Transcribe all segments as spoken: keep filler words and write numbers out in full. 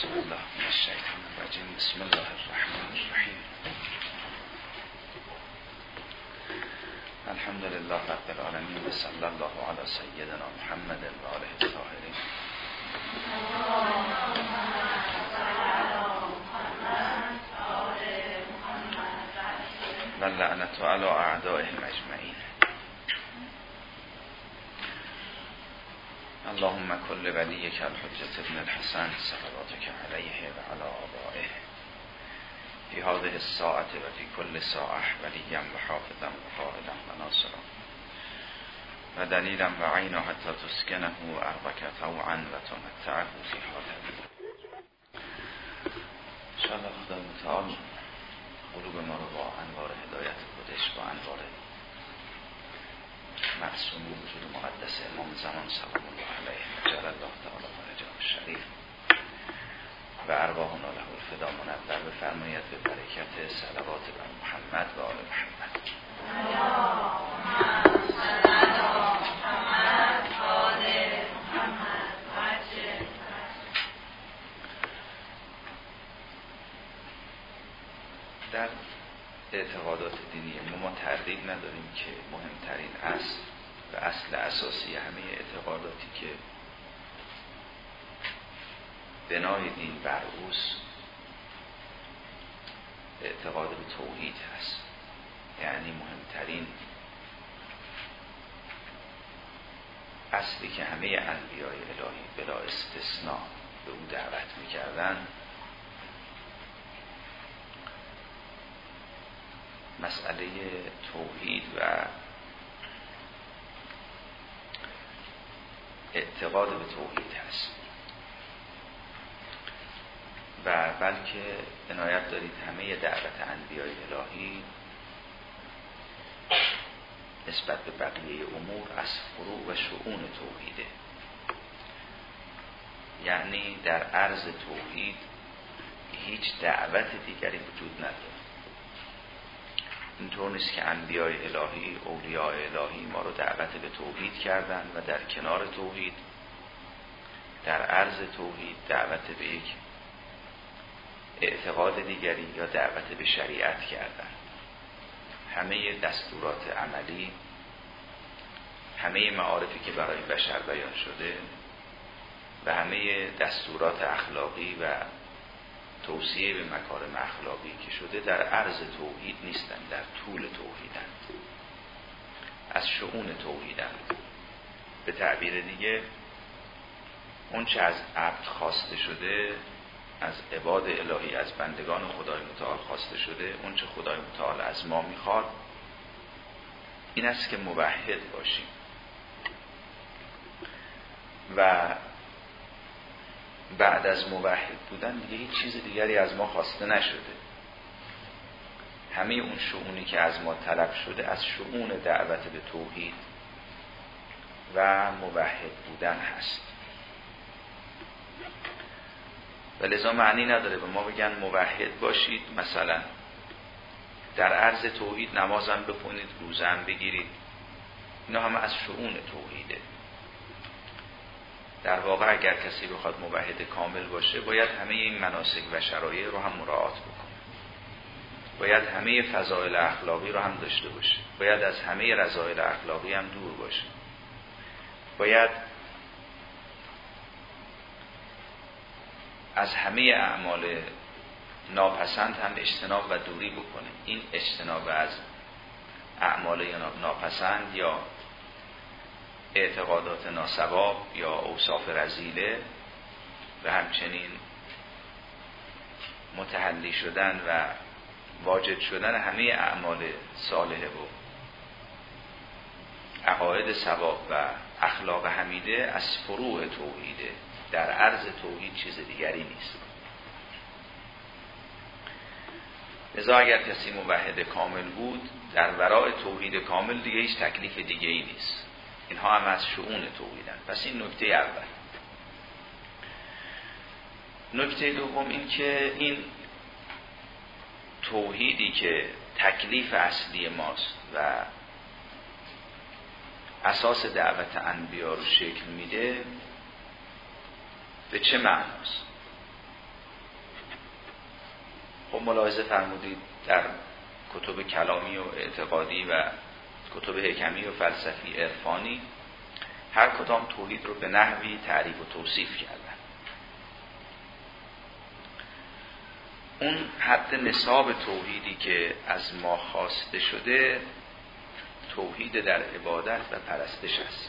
أعوذ بالله من الشيطان الرجيم بسم الله الرحمن الرحيم الحمد لله رب العالمين وصلى الله على سيدنا محمد وآله الطاهرين واللعنة على أعدائهم أجمعين اللهم كل وليك الحجة ابن الحسن صلواتك عليه وعلى آبائه في هذه الساعة وفي كل ساعة وليا وحافظا وقائدا وناصرا ودليلا وعينا حتى تسكنه أرضك طوعا وتمتعه في حاله. إن شاء الله خدا متعال قلوب ما رو با انوار هدایت خودش با انوار معصوم وجود مقدس امام زمان سلام الله علیه جل الله تعالی فرجه الشریف و ارواحنا له الفدا منور بفرمایید به برکت صلوات بر محمد و آل محمد. در اعتقادات دینی ما ما تردید نداریم که مهمترین اصل و اصل اساسی همه اعتقاداتی که بنای دین بر اوست اعتقاد به توحید هست. یعنی مهمترین اصلی که همه انبیای الهی بلا استثناء به او دعوت می‌کردند مسئله توحید و اعتقاد به توحید هست و بلکه عنایت دارید همه دعوت انبیای الهی نسبت به بقیه امور از فروع و شؤون توحیده. یعنی در عرض توحید هیچ دعوت دیگری وجود نداره. اینطور نیست که انبیای الهی اولیاء الهی ما رو دعوت به توحید کردن و در کنار توحید در عرض توحید دعوت به یک اعتقاد دیگری یا دعوت به شریعت کردن. همه دستورات عملی، همه معارفی که برای بشر بیان شده و همه دستورات اخلاقی و توصیه به مکارم اخلاقی که شده در عرض توحید نیستند، در طول توحیدند، از شؤون توحیدند. به تعبیر دیگه اون چه از عبد خواسته شده، از عباد الهی، از بندگان خدای متعال خواسته شده، اون چه خدای متعال از ما میخواد این است که موحد باشیم و بعد از موحد بودن دیگه هیچ چیز دیگری از ما خواسته نشده. همه اون شؤونی که از ما طلب شده از شؤون دعوت به توحید و موحد بودن هست. و لذا معنی نداره به ما بگن موحد باشید، مثلا در عرض توحید نمازم بخونید، روزه هم بگیرید، اینا همه از شؤون توحیده. در واقع اگر کسی بخواد موحد کامل باشه باید همه این مناسک و شرایع رو هم مراعات بکنه، باید همه فضائل اخلاقی رو هم داشته باشه، باید از همه رذائل اخلاقی هم دور باشه، باید از همه اعمال ناپسند هم اجتناب و دوری بکنه. این اجتناب از اعمال ناپسند یا اعتقادات ناسواب یا اوصاف رذیله و همچنین متحلی شدن و واجد شدن همه اعمال صالحه و عقاید ثواب و اخلاق حمیده از فروع توحیده. در عرض توحید چیز دیگری نیست. لذا اگر کسی موحد کامل بود در ورای توحید کامل دیگه هیچ تکلیف دیگه ای نیست. اینها هم از شؤون توحیدن. پس این نکته اول. نکته دوم این که این توحیدی که تکلیف اصلی ماست و اساس دعوت انبیا رو شکل میده به چه معناست؟ خب ملاحظه فرمودید در کتب کلامی و اعتقادی و کتب حکمی و فلسفی عرفانی هر کدام توحید رو به نحوی تعریف و توصیف کردن. اون حد نصاب توحیدی که از ما خواسته شده توحید در عبادت و پرستش است،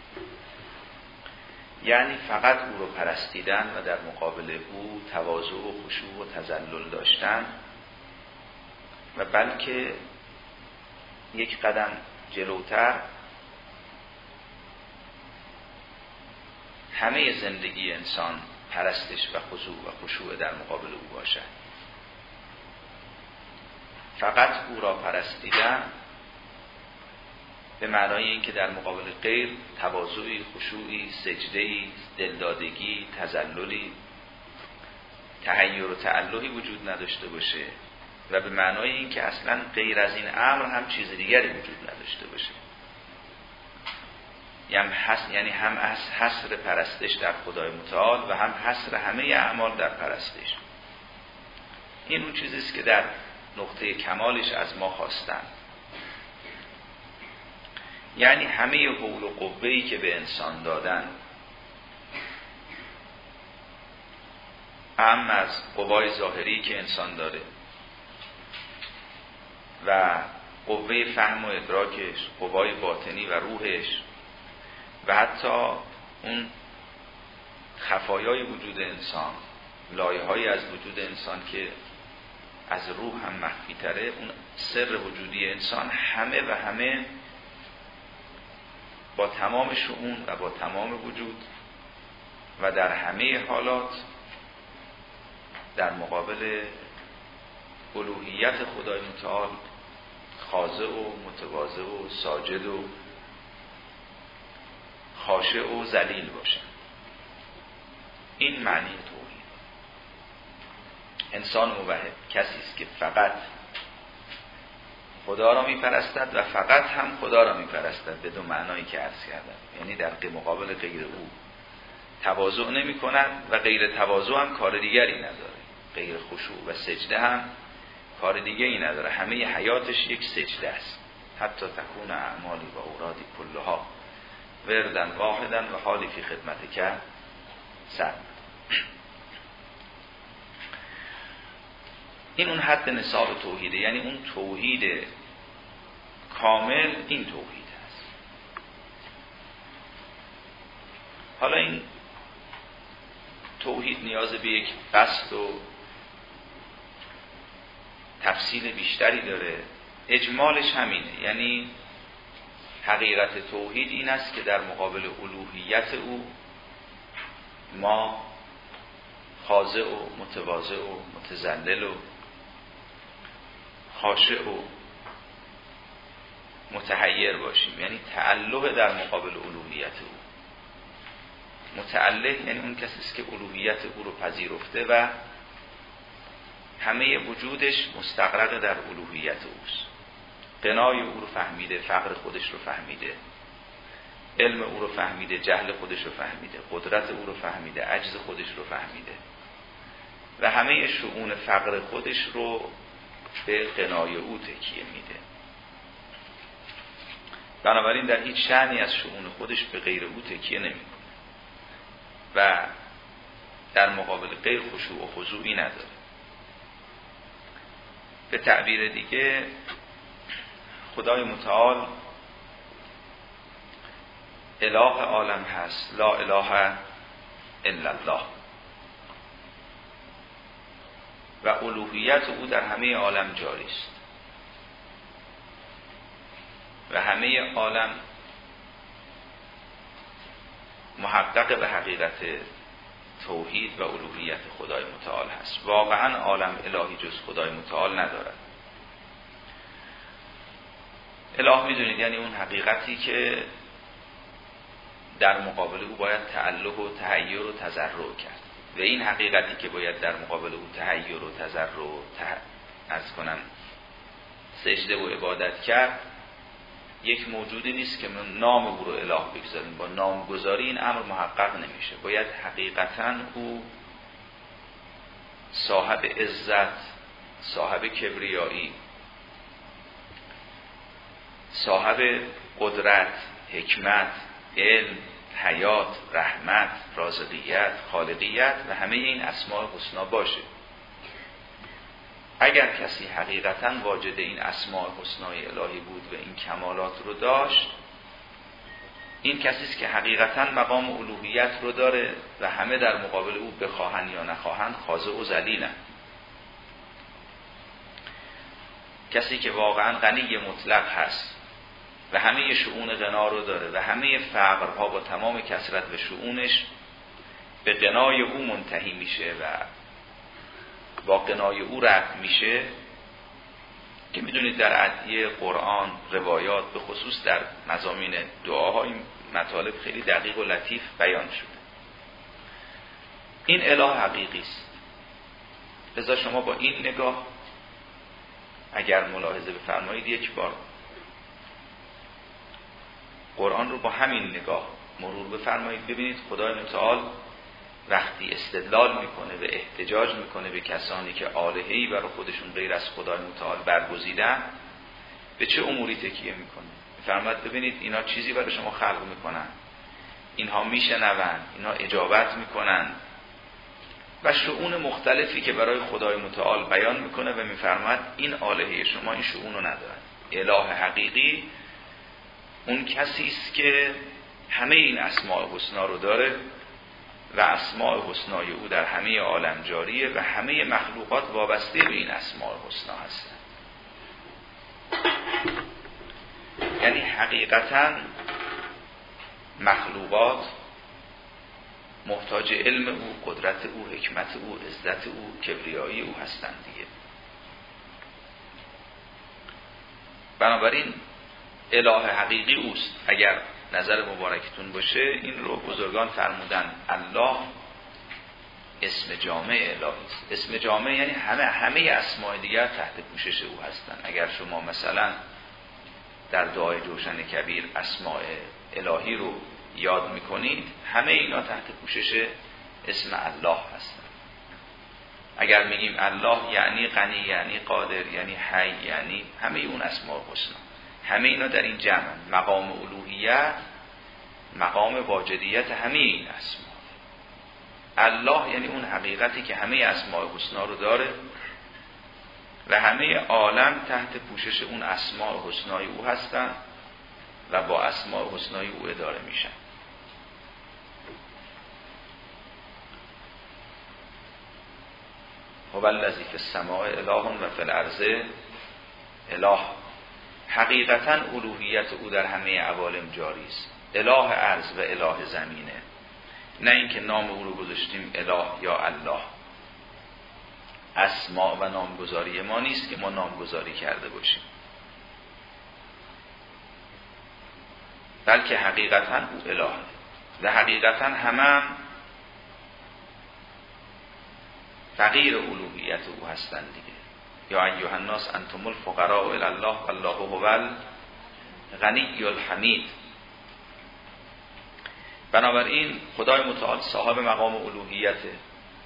یعنی فقط او رو پرستیدن و در مقابل او تواضع و خشوع و تذلل داشتن و بلکه یک قدم جلوتر همه زندگی انسان پرستش و خضوع و خشوع در مقابل او باشد. فقط او را پرستیدن به معنای اینکه در مقابل غیر تواضعی، خشوعی، سجده‌ای، دلدادگی، تذللی، تحیر و تعلقی وجود نداشته باشه و به معنای اینکه اصلا غیر از این امر هم چیز دیگری وجود نداشته باشه. یعنی هم از حصر پرستش در خدای متعال و هم حصر همه اعمال در پرستش. این اون چیزی است که در نقطه کمالش از ما خواستن، یعنی همه حول و قوه‌ای که به انسان دادن، هم از قوای ظاهری که انسان داره و قوه فهم و ادراکش، قوای باطنی و روحش و حتی اون خفایای وجود انسان، لایه‌هایی از وجود انسان که از روح هم مخفی تره، اون سر وجودی انسان، همه و همه با تمام شؤون و با تمام وجود و در همه حالات در مقابل الوهیت خدای متعال خاضع و متواضع و ساجد و خاشع و ذلیل باشن. این معنی توحید. انسان موحد کسی است که فقط خدا را میپرستد و فقط هم خدا را میپرستد به دو معنایی که عرض کردم، یعنی در مقابل غیر او تواضع نمی کند و غیر تواضع هم کار دیگری نداره، غیر خشوع و سجده هم کار دیگری نداره، همه حیاتش یک سجده است. حتی تکون اعمالی و اورادی کلها وردن واحدن و حالی فی خدمت که سر. این اون حد نصاب توحیده، یعنی اون توحید کامل این توحید است. حالا این توحید نیاز به یک بسط و تفصیل بیشتری داره. اجمالش همینه، یعنی حقیقت توحید این است که در مقابل الوهیت او ما خاضع و متواضع و متذلل و خاشع و متحیر باشیم، یعنی تعلق در مقابل الوهیت او. متعلق یعنی اون کسی است که الوهیت او رو پذیرفته و همه وجودش مستغرق در الوهیت اوست. غنای او رو فهمیده، فقر خودش رو فهمیده، علم او رو فهمیده، جهل خودش رو فهمیده، قدرت او رو فهمیده، عجز خودش رو فهمیده و همه شؤون فقر خودش رو به غنای او تکیه میده. بنابراین در هیچ شأنی از شؤون خودش به غیر او تکیه نمیکنه و در مقابل غیر خشوع و خضوعی نداره. به تعبیر دیگه خدای متعال اله عالم هست، لا اله الا الله، و الوهیت او در همه عالم جاری است و همه عالم محقق به حقیقت توحید و الوهیت خدای متعال هست. واقعا عالم الهی جز خدای متعال ندارد. اله میدونید یعنی اون حقیقتی که در مقابل او باید تعلق و تحیر و تضرع کرد و این حقیقتی که باید در مقابل او تحیر و تضرع و ته... عرض کنم سجده و عبادت کرد، یک موجودی نیست که من نام او رو اله بگذاریم. با نامگذاری این امر محقق نمیشه. باید حقیقتا او صاحب عزت، صاحب کبریایی، صاحب قدرت، حکمت، علم، حیات، رحمت، رازقیت، خالقیت و همه این اسماء حسنا باشه. اگر کسی حقیقتاً واجد این اسماء حسنای الهی بود و این کمالات رو داشت، این کسی است که حقیقتاً مقام الوهیت رو داره و همه در مقابل او بخواهن یا نخواهن خاضع و ذلیلن. کسی که واقعاً غنی مطلق هست و همه شؤون غنا رو داره و همه فقرها با تمام کثرت و شؤونش به غنای او منتهی میشه و با غنای او رفع میشه، که میدونید در ادعیه قرآن، روایات، به خصوص در مضامین دعاها این مطالب خیلی دقیق و لطیف بیان شده. این اله حقیقی است. لذا شما با این نگاه اگر ملاحظه بفرمایید یک بار قرآن رو با همین نگاه مرور بفرمایید، ببینید خدای متعال وقتی استدلال میکنه و احتجاج میکنه به کسانی که آلهه‌ای برای خودشون غیر از خدای متعال برگزیدن، به چه اموری تکیه میکنه. میفرماید ببینید اینا چیزی برای شما خلق میکنن، اینها میشنون، اینا اجابت میکنن و شؤون مختلفی که برای خدای متعال بیان میکنه و میفرماید این آلهه شما این شؤون رو ندارن. اله حقیقی اون کسی است که همه این اسماء حسنا رو داره و اسماء حسنای او در همه عالم جاریه و همه مخلوقات وابسته به این اسماء حسنا هستند. یعنی حقیقتاً مخلوقات محتاج علم او، قدرت او، حکمت او، عزت او، کبریایی او هستند دیگه. بنابراین اله حقیقی اوست. اگر نظر مبارکتون باشه این رو بزرگان فرمودن الله اسم جامع الهی است. اسم جامع یعنی همه همه اسماء دیگر تحت پوشش او هستند. اگر شما مثلا در دعای جوشن کبیر اسماء الهی رو یاد میکنید، همه اینا تحت پوشش اسم الله هستند. اگر میگیم الله یعنی غنی، یعنی قادر، یعنی حی، یعنی همه اون اسماء حسنا، همه اینا در این جمع. مقام الوهیت مقام واجدیت همه این اسما. الله یعنی اون حقیقتی که همه اسماء حسنا رو داره و همه عالم تحت پوشش اون اسماء حسنای او هستن و با اسماء حسنای او اداره میشن. هو الذی فی السماء اله و فی الارض اله. حقیقتا الوهیت او در همه عوالم جاری است. اله ارض و اله زمینه، نه اینکه نام او رو گذاشتیم اله یا الله. اسماء و نامگذاری ما نیست که ما نامگذاری کرده باشیم، بلکه حقیقتا او اله و حقیقتا همه هم فقیر الوهیت او هستند دیگه. یا ایها الناس انتم الفقراء الی الله والله هو الغنی الحمید. بنابراین خدای متعال صاحب مقام الوهیته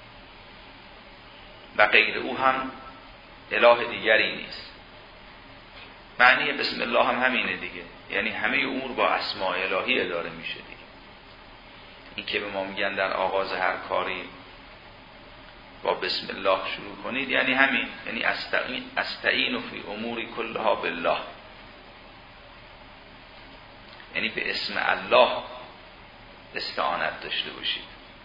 و غیر او هم اله دیگری نیست. معنی بسم الله هم همینه دیگه، یعنی همه امور با اسماء الهی اداره میشه دیگه. این که به ما میگن در آغاز هر کاری با بسم الله شروع کنید، یعنی همین، یعنی استعین استعین فی اموری کلها بالله، یعنی به اسم الله استعانت داشته باشید.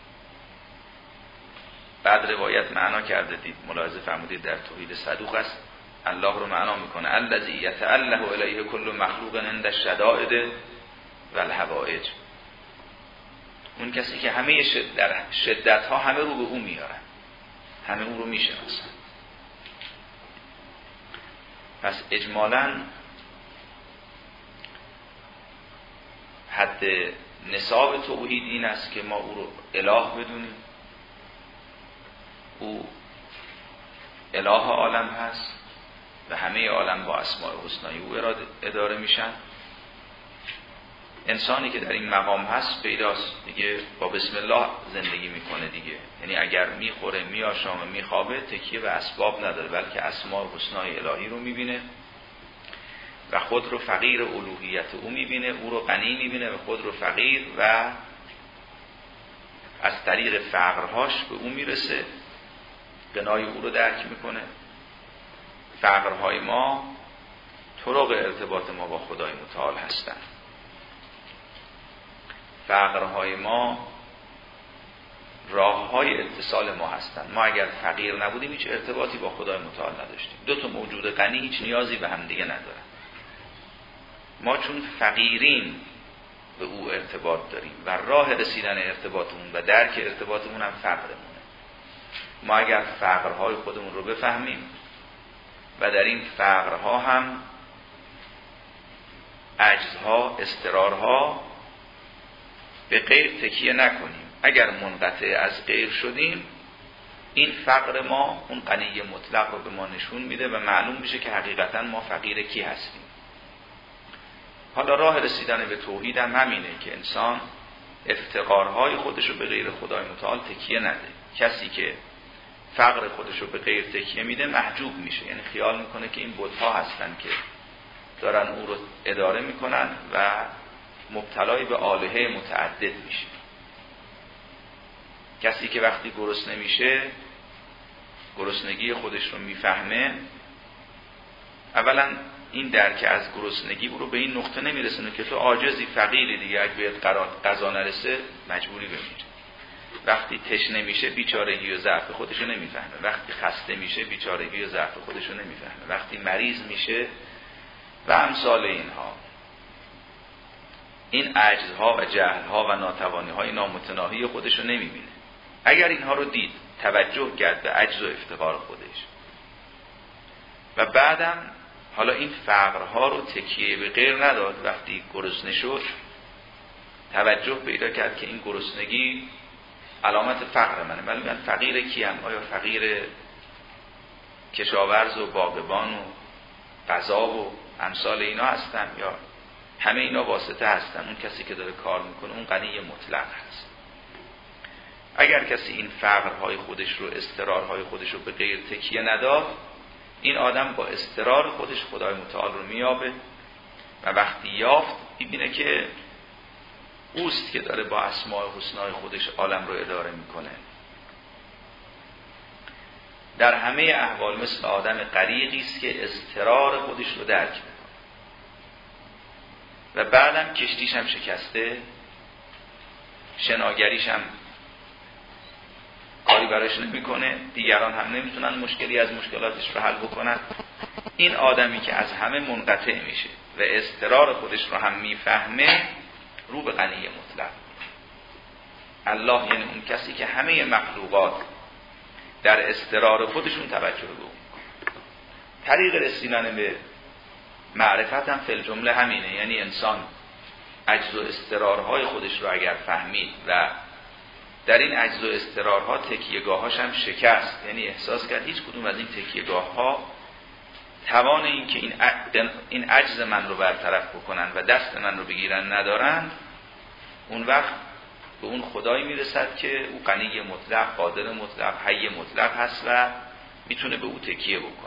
بعد روایت معنا کرده دید، ملاحظه فرمودید در توحید صدوق است، الله رو معنا میکنه الذی یتأله الیه کل مخلوق عند الشدائد و الحوائج. اون کسی که همه شد در شدت ها همه رو به او میارن، همه اون رو میشناسن. پس اجمالاً حد نصاب توحید این است که ما او رو اله بدونیم، او اله عالم هست و همه عالم با اسماء حسنای او اداره میشن انسانی که در این مقام هست پیداست دیگه، با بسم الله زندگی میکنه دیگه. یعنی اگر میخوره میآشامه میخوابه تکیه به اسباب نداره، بلکه اسماء حسنای الهی رو میبینه و خود رو فقیر الوهیت او میبینه، او رو غنی میبینه و خود رو فقیر، و از طریق فقرهاش به او میرسه، غنای او رو درک میکنه. فقرهای ما طرق ارتباط ما با خدای متعال هستند. فقرهای ما راههای اتصال ما هستند. ما اگر فقیر نبودیم هیچ ارتباطی با خدای متعال نداشتیم. دو تا موجود غنی هیچ نیازی به هم دیگه ندارن. ما چون فقیرین به او ارتباط داریم و راه رسیدن ارتباطمون و درک ارتباطمون هم فقرمونه. ما اگر فقرهای خودمون رو بفهمیم و در این فقرها هم عجزها، اضطرارها به غیر تکیه نکنیم، اگر منقطع از غیر شدیم، این فقر ما اون غنی مطلق رو به ما نشون میده و معلوم میشه که حقیقتا ما فقیر کی هستیم. حالا راه رسیدن به توحید هم همینه که انسان افتقارهای خودش رو به غیر خدای متعال تکیه نده. کسی که فقر خودش رو به غیر تکیه میده محجوب میشه، یعنی خیال میکنه که این بت‌ها هستن که دارن او رو اداره میکنن و مبتلای به آلهه متعدد میشه. کسی که وقتی گرسنه میشه گرسنگی خودش رو میفهمه، اولا این درک از گرسنگی او رو به این نقطه نمیرسونه که تو عاجزی، فقیری دیگه، اگه بهت غذا نرسه مجبوری بمیری. وقتی تشنه میشه بیچارگی و ضعف خودش رو نمیفهمه، وقتی خسته میشه بیچارگی و ضعف خودش رو نمیفهمه، وقتی مریض میشه و امثال اینها. این عجزها و جهلها و ناتوانیهای نامتناهی خودش رو نمیبینه. اگر اینها رو دید، توجه کرد به عجز و افتقار خودش و بعدم حالا این فقرها رو تکیه به غیر نداد، وقتی گرسنه شد توجه پیدا کرد که این گرسنگی علامت فقر منه. ولی من فقیر کیم؟ آیا فقیر کشاورز و باغبان و غذا و امثال اینا هستم، یا همه اینا واسطه هستن؟ اون کسی که داره کار میکنه اون غنی مطلق هست. اگر کسی این فقرهای خودش رو، اضطرارهای خودش رو به غیر تکیه نداد، این آدم با اضطرار خودش خدای متعال رو میابه و وقتی یافت میبینه که اوست که داره با اسماء حسنای خودش عالم رو اداره میکنه. در همه احوال مثل آدم غریقی است که اضطرار خودش رو درک میکنه و بعدم کشتیش هم شکسته، شناگریش هم کاری براش نمیکنه، دیگران هم نمیتونن مشکلی از مشکلاتش رو حل بکنن. این آدمی که از همه منقطع میشه و اضطرار خودش رو هم میفهمه، رو به غنی مطلق. الله یعنی اون کسی که همه مخلوقات در اضطرار خودشون توجه به اون. طریق رسیدن به معرفت هم فی الجمله همینه، یعنی انسان عجز و اضطرارهای خودش رو اگر فهمید و در این عجز و اضطرارها تکیه‌گاه‌هاش هم شکست، یعنی احساس کرد هیچ کدوم از این تکیه‌گاه‌ها توان این که این این عجز من رو برطرف بکنن و دست من رو بگیرن ندارن، اون وقت به اون خدایی میرسد که او غنی مطلق، قادر مطلق، حی مطلق هست و میتونه به او تکیه بکنه.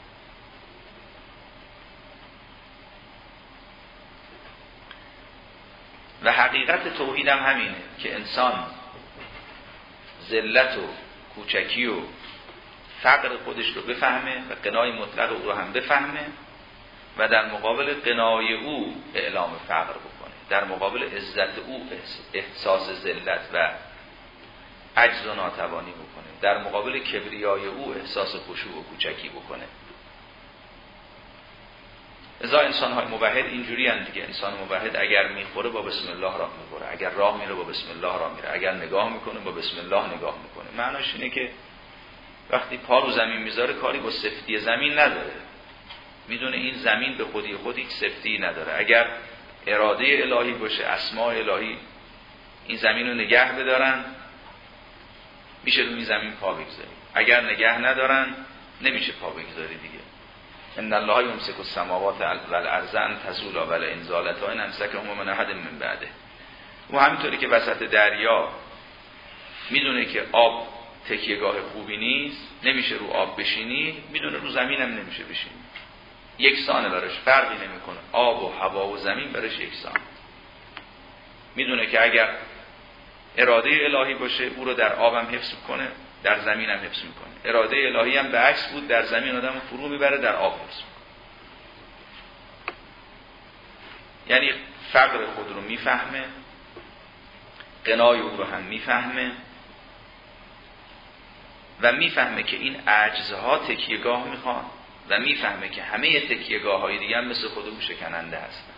و حقیقت توحید هم همینه که انسان ذلت و کوچکی و فقر خودش رو بفهمه و غنای مطلق او رو هم بفهمه و در مقابل غنای او اعلام فقر بکنه، در مقابل عزت او احساس ذلت و عجز و ناتوانی بکنه، در مقابل کبریای او احساس خشوع و کوچکی بکنه. ازا انسان های موحد اینجوری هستند دیگه. انسان موحد اگر میخوره با بسم الله راه میخوره، اگر راه میره با بسم الله راه میره، اگر نگاه میکنه با بسم الله نگاه میکنه. معناش اینه که وقتی پا رو زمین میذاره کاری با سفتی زمین نداره، میدونه این زمین به خودی خود هیچ سفتی نداره. اگر اراده الهی باشه، اسماء الهی این زمین رو نگه بدارن، میشه روی زمین پا بگذاری. اگر نگه ندارن نمیشه پا بگذاری دیگه. ان الله یمسک السماوات والارض ان تزولا ولئن زالتا ان امسکهما من احد من بعده. و همینطوری که وسط دریا میدونه که آب تکیهگاه خوبی نیست، نمیشه رو آب بشینی، میدونه رو زمین هم نمیشه بشینی. یکسانه براش، فرقی نمیکنه. آب و هوا و زمین براش یکسان. میدونه که اگر اراده الهی باشه او رو در آبم حفظ کنه، در زمین هم حفظ میکنه. اراده الهی هم به عکس بود، در زمین آدم فرو میبره، در آب حفظ میکنه. یعنی فقر خود رو میفهمه، غنای او رو هم میفهمه و میفهمه که این عجزها تکیهگاه میخوان و میفهمه که همه تکیهگاه های دیگه هم مثل خود او شکننده هستن.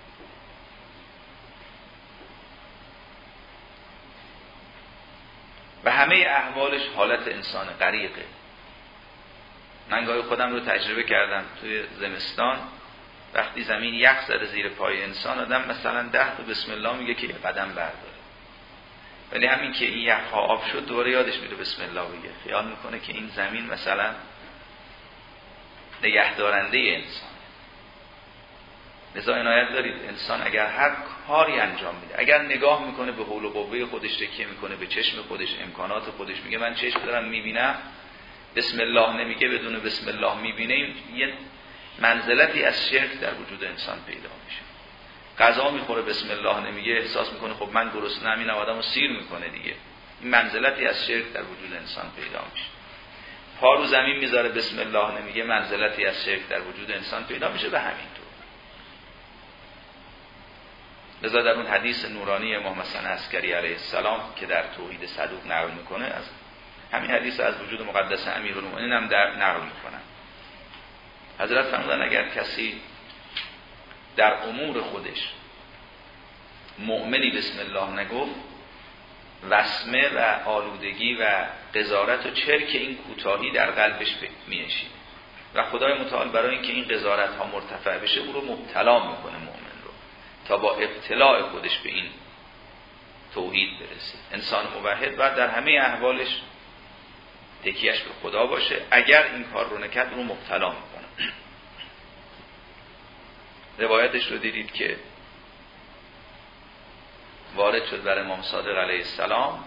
و همه احوالش حالت انسان غریقه. من گاهی خودم رو تجربه کردم توی زمستان، وقتی زمین یخ زده زیر پای انسان، آدم مثلا ده تا بسم الله میگه که یه قدم برداره، ولی همین که این یخ ها آب شد دوباره یادش میره بسم الله بگه. خیال میکنه که این زمین مثلا نگهدارنده انسان. لذا عنایت دارید انسان اگر هر کاری انجام میده، اگر نگاه میکنه به حول و قوه خودش، تکیه میکنه به چشم خودش، امکانات خودش، میگه من چشم دارم میبینم، بسم الله نمیگه، بدون بسم الله میبینه، یه منزلتی از شرک در وجود انسان پیدا میشه. غذا میخوره بسم الله نمیگه، احساس میکنه خب من گرسنه‌ام، این آدمو سیر میکنه دیگه. این منزلتی از شرک در وجود انسان پیدا میشه. پا رو زمین میذاره بسم الله نمیگه، منزلتی از شرک در وجود انسان پیدا میشه. به همین طور لذا در اون حدیث نورانی امام حسن عسکری علیه السلام که در توحید صدوق نقل میکنه، از همین حدیث از وجود مقدس امیرالمومنین هم در نقل میکنن. حضرت فرمودن اگر کسی در امور خودش مؤمنی بسم الله نگفت، وسمه و آلودگی و قذارت و چرک این کوتاهی در قلبش میشینه و خدای متعال برای اینکه این قذارت ها مرتفع بشه او رو مبتلا میکنه مؤمن رو، تا با ابتلاع خودش به این توحید برسه. انسان موحد باید در همه احوالش تکیهش به خدا باشه. اگر این کار رو نکرد رو مبتلا میکنه. روایتش رو دیدید که وارد شد بر امام صادق علیه السلام،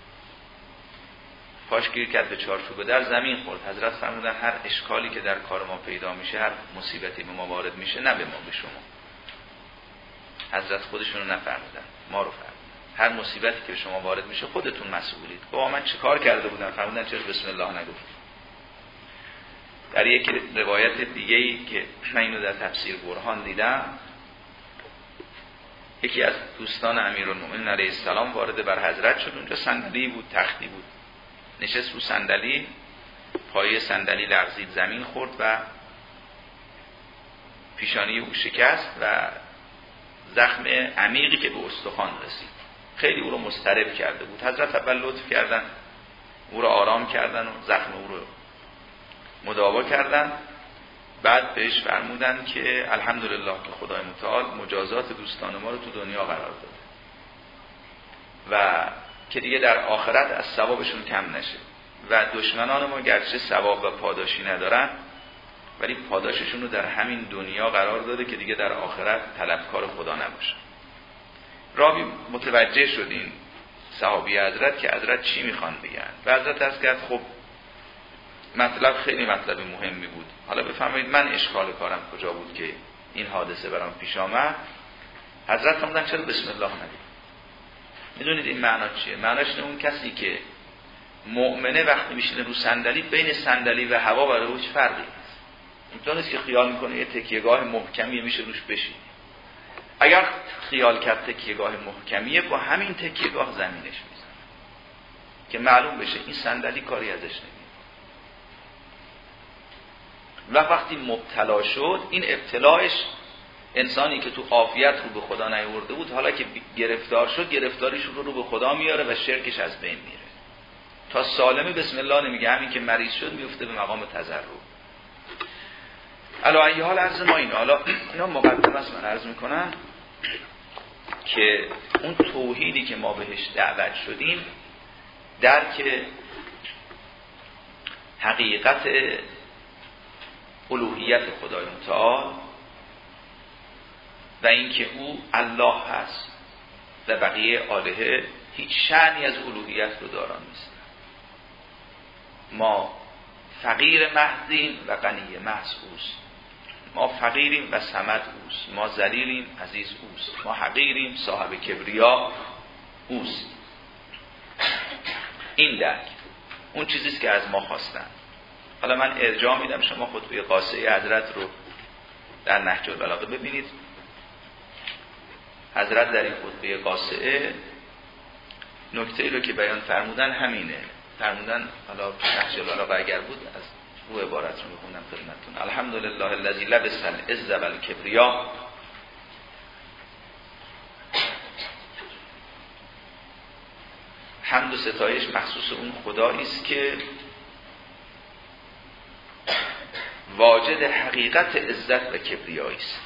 پاش گیر کرد به چارچوب و در زمین خورد. حضرت فرمودن هر اشکالی که در کار ما پیدا میشه، هر مصیبتی به ما وارد میشه، نه به ما، به شما. حضرت خودشون رو نفرمودن، ما رو فرمودن. هر مصیبتی که به شما وارد میشه خودتون مسئولید. با من چه کار کرده بودم؟ فرمودن چرا بسم الله نگفت؟ در یک روایت دیگه‌ای که من اینو در تفسیر برهان دیدم، یکی از دوستان امیرالمومنین علیه السلام وارد بر حضرت شد. اونجا صندلی بود، تختی بود، نشست رو صندلی، پایه صندلی لغزید، زمین خورد و پیشانی او شکست و زخم عمیقی که به استخوان رسید خیلی او رو مضطرب کرده بود. حضرت اول لطف کردن، او رو آرام کردن و زخم او رو مداوا کردن. بعد بهش فرمودن که الحمدلله که خدای متعال مجازات دوستان ما رو تو دنیا قرار داده و که دیگه در آخرت از ثوابشون کم نشه و دشمنان ما گرچه ثواب و پاداشی ندارن ولی پاداششون رو در همین دنیا قرار داده که دیگه در آخرت طلبکار خدا نباشه. راوی متوجه شد این صحابی حضرت که حضرت چی میخوان بگن و حضرت عرض کرد خب مطلب خیلی مطلب مهمی بود، حالا بفرمایید من اشکال کارم کجا بود که این حادثه برام پیش آمد؟ حضرت فرمودن چرا بسم الله نگید؟ میدونید این معنا چیه؟ معناش اینه اون کسی که مؤمنه وقتی میشینه رو صندلی، بین صندلی و هوا برای او هیچ فرقی نیست. اینطوریه که خیال میکنه یه تکیهگاه محکمی میشه روش بشینه. اگر خیال کرد تکیهگاه محکمیه، با همین تکیهگاه زمینش میزنه که معلوم بشه این صندلی کاری ازش نمیاد. و وقتی مبتلا شد، این ابتلاش انسانی که تو عافیت رو به خدا نیاورده بود، حالا که گرفتار شد گرفتاریش رو رو به خدا میاره و شرکش از بین میره. تا سالمه بسم الله نمیگه، همین که مریض شد میفته به مقام تضرع. علا ای حال عرض ما اینه. حالا اینا مقدمه است، من عرض میکنم که اون توحیدی که ما بهش دعوت شدیم، درک حقیقت الوهیت خدای متعال و اینکه او الله هست و بقیه آلهه هیچ شأنی از الوهیت رو داران نیست. ما فقیر محضیم و غنی محض اوست. ما فقیریم و صمد اوست. ما ذلیلیم عزیز اوست. ما حقیریم صاحب کبریا اوست. این درک اون چیزیست که از ما خواستن. حالا من ارجاع میدم، شما خطبه قاصه حضرت رو در نهج البلاغه ببینید. حضرت در این خطبه قاصه نکته ای رو که بیان فرمودن همینه. فرمودن، حالا نهج البلاغه اگر بود از رو عبارت رو میخوندم خدمتتون. الحمدلله الذی لبس العز والکبریا، حمد و ستایش مخصوص اون خدایی است که واجد حقیقت عزت و کبریایی است.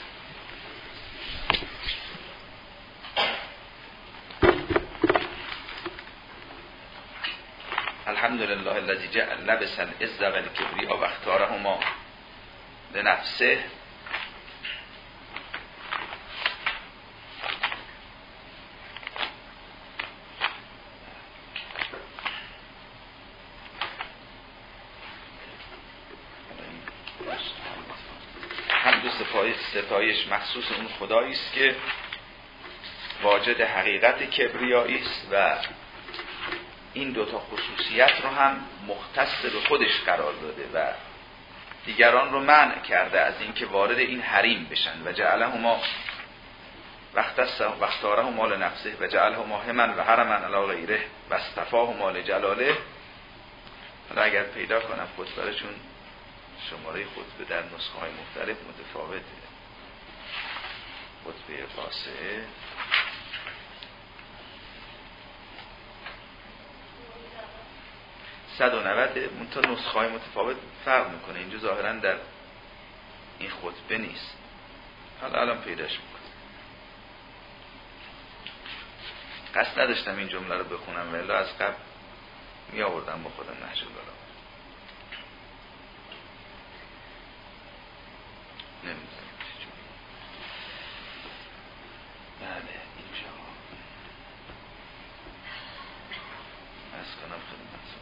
الحمدلله الذی جعل لبس العز والکبریا و اختارهما لنفسه. حمد و ستایش مخصوص اون خدایی است که واجد حقیقت کبریایی است و این دوتا خصوصیت رو هم مختص به خودش قرار داده و دیگران رو منع کرده از اینکه وارد این حریم بشن. و جعلهما واختارهما لنفسه و جعلهما همن و حرما علی غیره و اصطفاهما لجلاله. حالا اگر پیدا کنم خطبه، چون شماره خطبه در نسخه های مختلف متفاوته. خطبه قاصه صد و نود منتها نسخه های متفاوت فرق میکنه. اینجا ظاهرا در این خطبه نیست. حالا الان پیداش میکنه. قصد نداشتم این جمله رو بخونم ولی از قبل می آوردم با خودم نهج البلاغه. نمیدونم بله اینجا از کنم خدمت.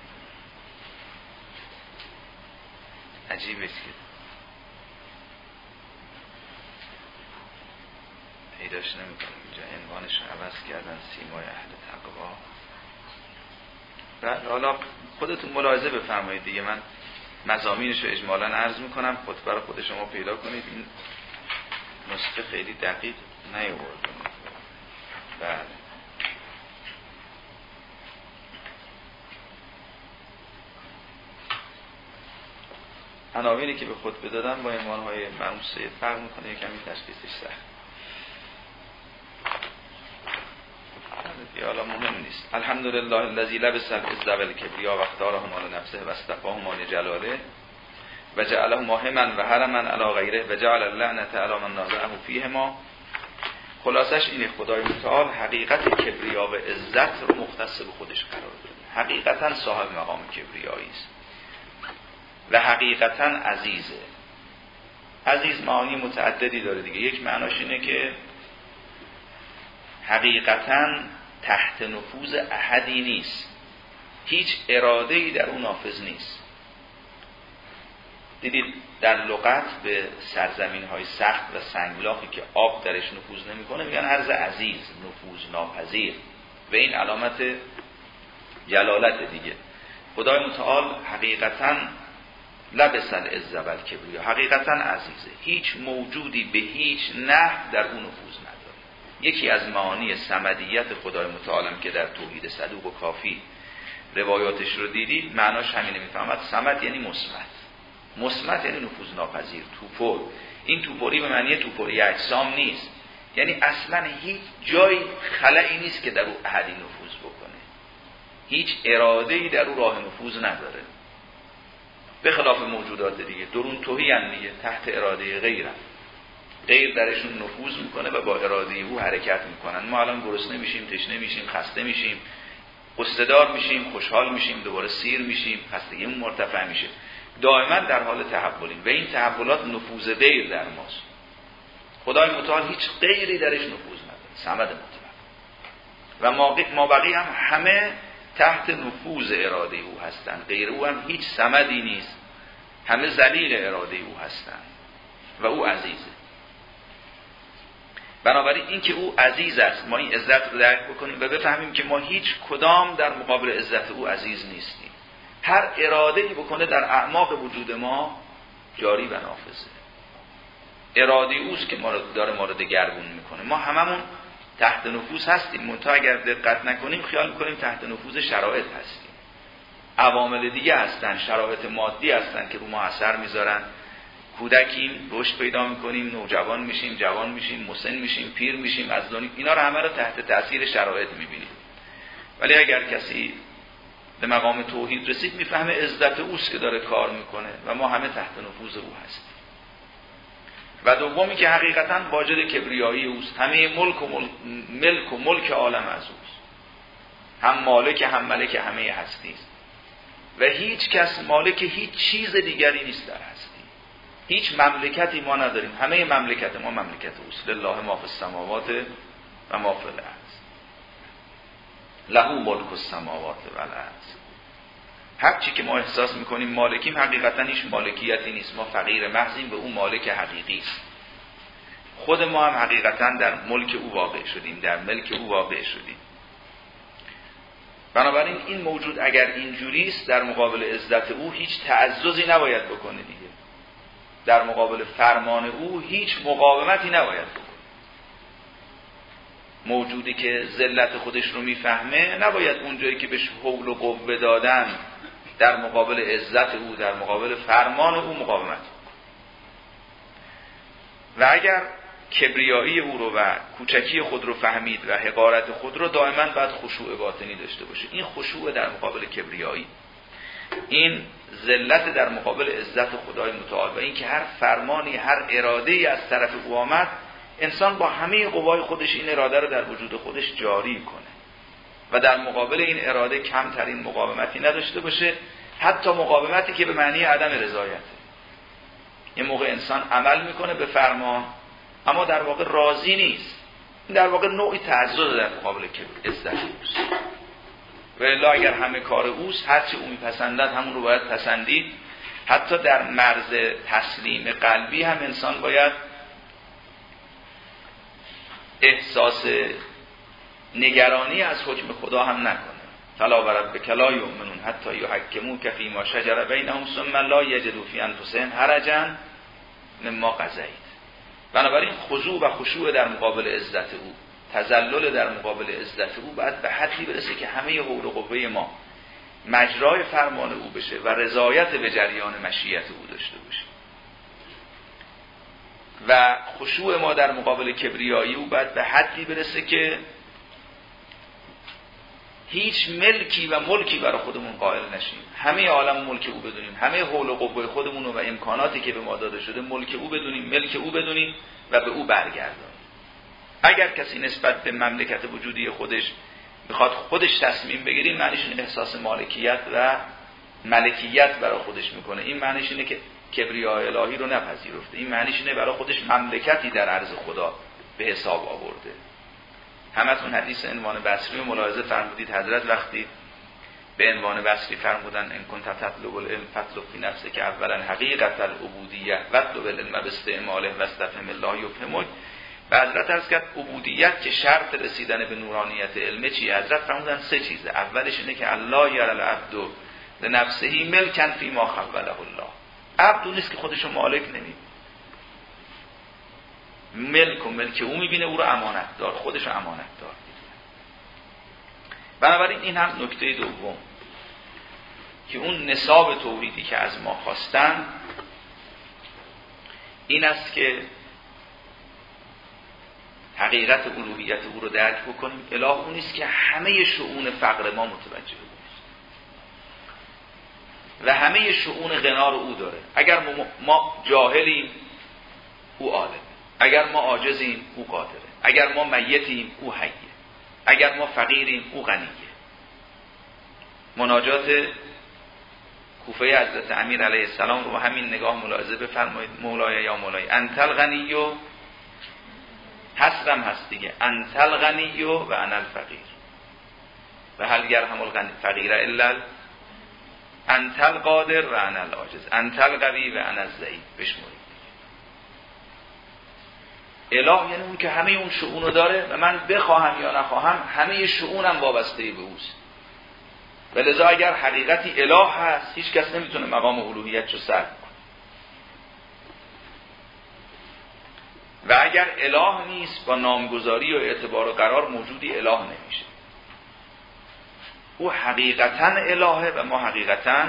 عجیبه که پیداش نمیکنم. اینجا عنوانش رو عوض کردن، سیمای اهل تقوا. و حالا خودتون ملاحظه بفرمایید دیگه. من مضامینش رو اجمالا عرض میکنم، خطبه رو خود شما پیدا کنید. این نسخه خیلی دقیق نیاوردم. بله عناوینی که به خطبه دادم با عنوان‌های مرموزه فرق میکنه، یه کمی تشخیصش سخت. حالا مهم نیست. الحمدلله الذی لبس العز والکبریا و اختارهما لنفسه و اصطفاهما لجلاله و جعلهما همن و حرما علی غیره و جعل اللعنة علی من نازعه فیهما. خلاصش اینه، خدای متعال حقیقت کبریا و عزت رو مختص به خودش قرار داده. حقیقتا صاحب مقام کبریایی است و حقیقتا عزیزه. عزیز معانی متعددی داره دیگه. یک معناش اینه که حقیقتا تحت نفوذ احدی نیست، هیچ اراده‌ای در اون نافذ نیست. دیدید در لغت به سرزمین‌های سخت و سنگلاخی که آب درش نفوذ نمی‌کنه میگن ارض عزیز، نفوذ ناپذیر، و این علامت جلالت دیگه. خدای متعال حقیقتاً لبس العز والکبریا، حقیقتاً عزیزه. هیچ موجودی به هیچ نحو در اون نفوذ نداره. یکی از معانی صمدیت خدای متعال که در توحید صدوق و کافی روایاتش رو دیدید، معناش همینه. میفهمد صمد یعنی مثبت. مثبت یعنی نفوذ ناپذیر، توپر. این توپری به معنی توپری اجسام نیست، یعنی اصلا هیچ جای خلایی نیست که در او احدی نفوذ بکنه، هیچ اراده‌ای در او راه نفوذ نداره، به خلاف موجودات دیگه. درون توهی هم دیگه، تحت اراده غیرن، غیر درشون نفوذ میکنه و با اراده او حرکت میکنن. ما الان گرسنه میشیم، تشنه میشیم، خسته میشیم، قصه‌دار میشیم، خوشحال میشیم، دوباره سیر میشیم، خستگیمون مرتفع میشه. دائما در حال تحولیم و این تحولات نفوذ غیر در ماست. خدای متعال هیچ غیری درش نفوذ نداره، صمد مطلق، و ما بقیه هم همه تحت نفوذ اراده او هستند. غیر او هم هیچ صمدی نیست، همه ذلیل اراده او هستند و او عزیزه. بنابراین این که او عزیز است، ما این عزت رو درک بکنیم و بفهمیم که ما هیچ کدام در مقابل عزت او عزیز نیستیم. هر اراده‌ای بکنه در اعماق وجود ما جاری و نافذه. اراده اوست که ما رو داره ما رو دگرگون میکنه. ما هممون تحت نفوذ هستیم، منتها اگر دقت نکنیم خیال میکنیم تحت نفوذ شرایط هستیم. عوامل دیگه هستن، شرایط مادی هستن که رو ما اثر میذارن. کودکیم، رشد پیدا میکنیم، نوجوان میشیم، جوان میشیم، مسن میشیم، پیر میشیم، از دنیا، اینا رو همه رو تحت تاثیر شرایط میبینیم. ولی اگر کسی به مقام توحید رسید میفهمه عزت اوست که داره کار میکنه و ما همه تحت نفوذ او هستیم. و دومی که حقیقتا واجد کبریایی اوست، همه ملک و ملک, ملک و ملک عالم از اوست، هم مالک هم ملک همه هستی است و هیچ کس مالک هیچ چیز دیگری نیست در هستی. هیچ مملکتی ما نداریم، همه مملکت ما مملکت اوست. لله ما فی السماوات و ما فی الارض، له ملک السماوات و الارض. هر چی که ما احساس میکنیم مالکیم حقیقتا هیچ مالکیتی نیست، ما فقیر محضیم به اون مالک حقیقی است. خود ما هم حقیقتا در ملک او واقع شدیم، در ملک او واقع شدیم. بنابراین این موجود اگر اینجوری است در مقابل عزت او هیچ تعززی نباید بکنه دیگه. در مقابل فرمان او هیچ مقاومتی نباید بکنه. موجودی که ذلت خودش رو میفهمه نباید اونجایی که بهش حول و قوه دادن در مقابل عزت او، در مقابل فرمان او مقاومت. و اگر کبریایی او رو و کوچکی خود رو فهمید و حقارت خود رو، دائما باید خشوع باطنی داشته باشه. این خشوع در مقابل کبریایی، این ذلت در مقابل عزت خدای متعال و این که هر فرمانی، هر اراده‌ای از طرف او آمد، انسان با همه قوای خودش این اراده رو در وجود خودش جاری کنه و در مقابل این اراده کمترین مقاومتی نداشته باشه، حتی مقاومتی که به معنی عدم رضایته. یه موقع انسان عمل میکنه به فرمان اما در واقع راضی نیست، این در واقع نوعی تعزز در مقابل که عزت اوست. و الا اگر همه کار اوست، هرچی او میپسندد همون رو باید پسندید. حتی در مرز تسلیم قلبی هم انسان باید احساس نگرانی از حکم خدا هم نکنه. فلا وربک لا یؤمنون حتی یحکموک فیما شجر بینهم ثم لا یجدوا فی انفسهم حرجا مما قضیت. بنابراین خضوع و خشوع در مقابل عزت او، تذلل در مقابل عزت او باید به حدی برسه که همه حول و قوه ما مجرای فرمان او بشه و رضایت به جریان مشیت او داشته باشه. و خشوع ما در مقابل کبریایی او باید به حدی برسه که هیچ ملکی و ملکی برای خودمون قائل نشیم، همه عالم ملک او بدونیم، همه حول و قوه خودمون و امکاناتی که به ما داده شده ملک او بدونیم، ملک او بدونیم و به او برگردانیم. اگر کسی نسبت به مملکت وجودی خودش میخواد خودش تصمیم بگیره، معنیش اینه احساس مالکیت و ملکیت برای خودش میکنه. این معنیش اینه که کبریای الهی رو نپذیرفته. این معنیش اینه برای خودش مملکتی در عرض خدا به حساب آورده. همتون حدیث عنوان بصری و ملاحظه فرمودید. حضرت وقتی به عنوان بصری فرمودن ان کنت تطلب العلم فاطلب فی نفسک که اولا حقیقت العبودیه و اطلب العلم باستعماله و استفهم الله یفهمک. و حضرت عرض کرد عبودیت که شرط رسیدن به نورانیت علمه چیه؟ حضرت فرمودن سه چیزه. اولش اینه که الله یرى العبد لنفسه ملکا فیما خوله الله. عبد نیست که خودشو مالک نمی‌بینه، ملک و ملک او میبینه، او رو امانت دار، خودشو امانت دار. بنابراین این هم نکته دوم که اون نصاب توحیدی که از ما خواستن این است که حقیقت الوهیت او رو درک بکنیم. اله اون نیست که همه شؤون فقر ما متوجه اوست و همه شؤون غنا رو او داره. اگر ما جاهلیم او عالم، اگر ما عاجزیم او قادره، اگر ما میتیم او حیه، اگر ما فقیریم او غنیه. مناجات کوفه حضرت امیر علیه السلام رو همین نگاه ملاحظه بفرمایید. مولای یا مولای انتل غنی و حسرم هست دیگه، انتل غنی و انا الفقیر و هل یرحم الفقیر الا انتل قادر و انا العاجز، انتل قوی و انا الضعیف. بشمرید اله یعنی اون که همه اون شؤون رو داره و من بخواهم یا نخواهم همه شؤونم وابسته به اوست. و لذا اگر حقیقتی اله هست هیچ کس نمیتونه مقام الوهیت رو سلب کنه. و اگر اله نیست با نامگذاری و اعتبار و قرار موجودی اله نمیشه. او حقیقتا الهه و ما حقیقتا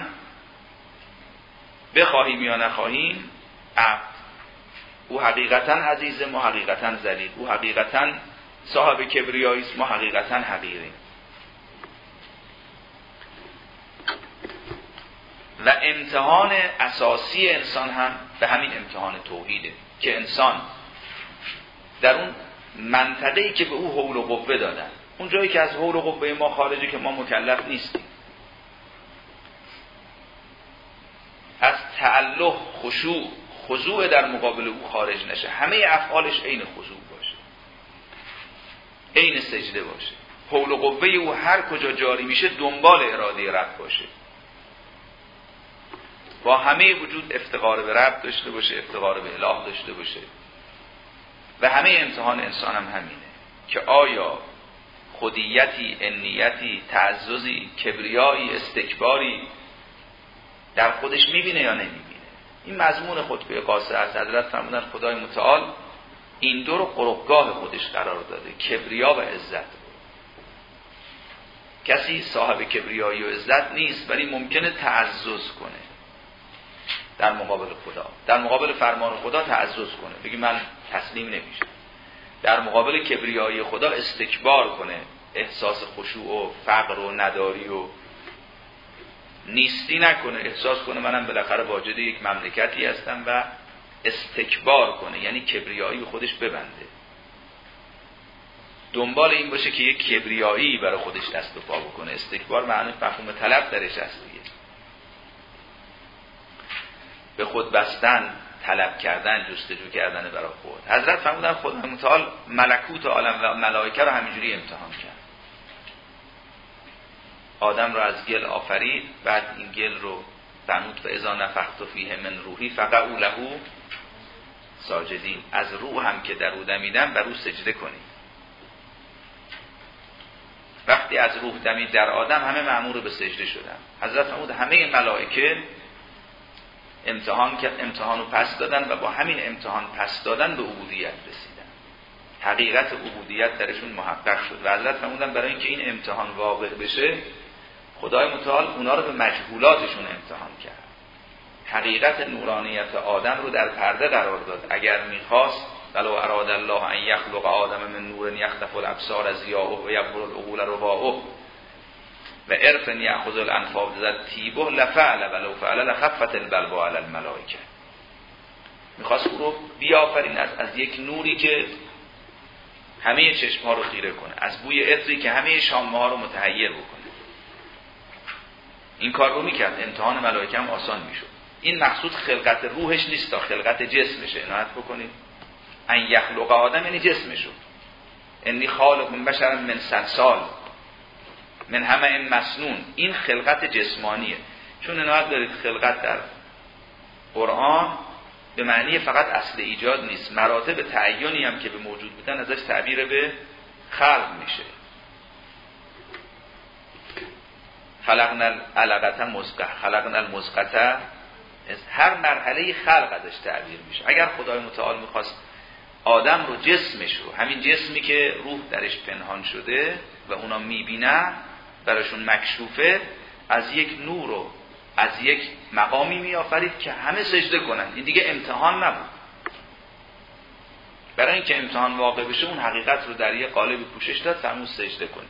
بخواهیم یا نخواهیم عبد. او حقیقتا عزیز، ما حقیقتا ذلیل. او حقیقتا صاحب کبریایی است، ما حقیقتا حقیریم. و امتحان اساسی انسان هم به همین امتحان توحیده که انسان در اون منطقه‌ای که به او حول و قوه دادن، اون جایی که از حول و قوه ما خارجه که ما مکلف نیستیم، از تعلق، خشوع، خضوع در مقابل او خارج نشه، همه افعالش عین خضوع باشه، عین سجده باشه، حول و قوه او هر کجا جاری میشه دنبال اراده رب باشه، با همه وجود افتقار به رب داشته باشه، افتقار به اله داشته باشه. و همه امتحان انسان هم همینه که آیا خودیتی، انیتی، تعززی، کبریایی، استکباری در خودش میبینه یا نمیبینه. این مضمون خطبه قاصر از حضرت فرمودن خدای متعال این دو رو قربگاه خودش قرار داده، کبریا و عزت. کسی صاحب کبریایی و عزت نیست ولی ممکنه تعزز کنه در مقابل خدا، در مقابل فرمان خدا تعزز کنه، بگی من تسلیم نمیشم. در مقابل کبریایی خدا استکبار کنه، احساس خشوع و فقر و نداری و نیستی نکنه، احساس کنه منم بالاخره واجد یک مملکتی هستم و استکبار کنه، یعنی کبریایی خودش ببنده، دنبال این باشه که یک کبریایی برای خودش دست و پا بکنه. استکبار معنی مفهوم طلب درش هست دیگه، به خود بستن، طلب کردن، جستجو کردن برای خود. حضرت فرمودن خدای متعال ملکوت عالم و ملائکه رو همینجوری امتحان کرد. آدم رو از گل آفرید، بعد این گل رو فرمود و اذا نفخت فیه من روحی فقعوا له ساجدین، از روح هم که در او دمیدم بر او سجده کنید. وقتی از روح دمید در آدم همه مأمور به سجده شدن. حضرت فرمود همه ملائکه امتحان کرد، امتحان رو پس دادن و با همین امتحان پس دادن به عبودیت رسیدن، حقیقت عبودیت درشون محقق شد. و حضرت فرمودن برای اینکه این امتحان واقع بشه خدای متعال اونا رو به مجهولاتشون امتحان کرد، حقیقت نورانیت آدم رو در پرده قرار داد. اگر میخواست ولو اراد الله ان یخلق آدم من نور یخطف الابصار ضیاؤه و یبر العقول رواؤه و عرف یأخذ الانفاذ ذات تیبه لفعل ولو فعل لخفت البلوا علی الملائکه. میخواست او رو بیافرین از, از یک نوری که همه چشم ها رو خیره کنه، از بوی عطری که همه شامه ها رو متحیر بکنه. این کار رو میکرد، امتحان ملائکه هم آسان میشد. این مقصود خلقت روحش نیست تا خلقت جسمشه. عنایت بکنید ان یخلق آدم یعنی جسمشو، انی خالق بشر من صلصال من همه این مسنون، این خلقت جسمانیه. چون عنایت دارید خلقت در قرآن به معنی فقط اصل ایجاد نیست، مراتب تعینی هم که به موجود بودن ازش تعبیر به خلق میشه. خلقنا العلقة مضغة، خلقنا المضغة، هر مرحله خلق ازش تعبیر میشه. اگر خدای متعال میخواست آدم رو جسمش رو، همین جسمی که روح درش پنهان شده و اونا میبینن براشون مکشوفه، از یک نور رو از یک مقامی میآفرید که همه سجده کنن. این دیگه امتحان نبود. برای اینکه امتحان واقع بشه اون حقیقت رو در یک قالب پوشش داد، فرمود سجده کنید.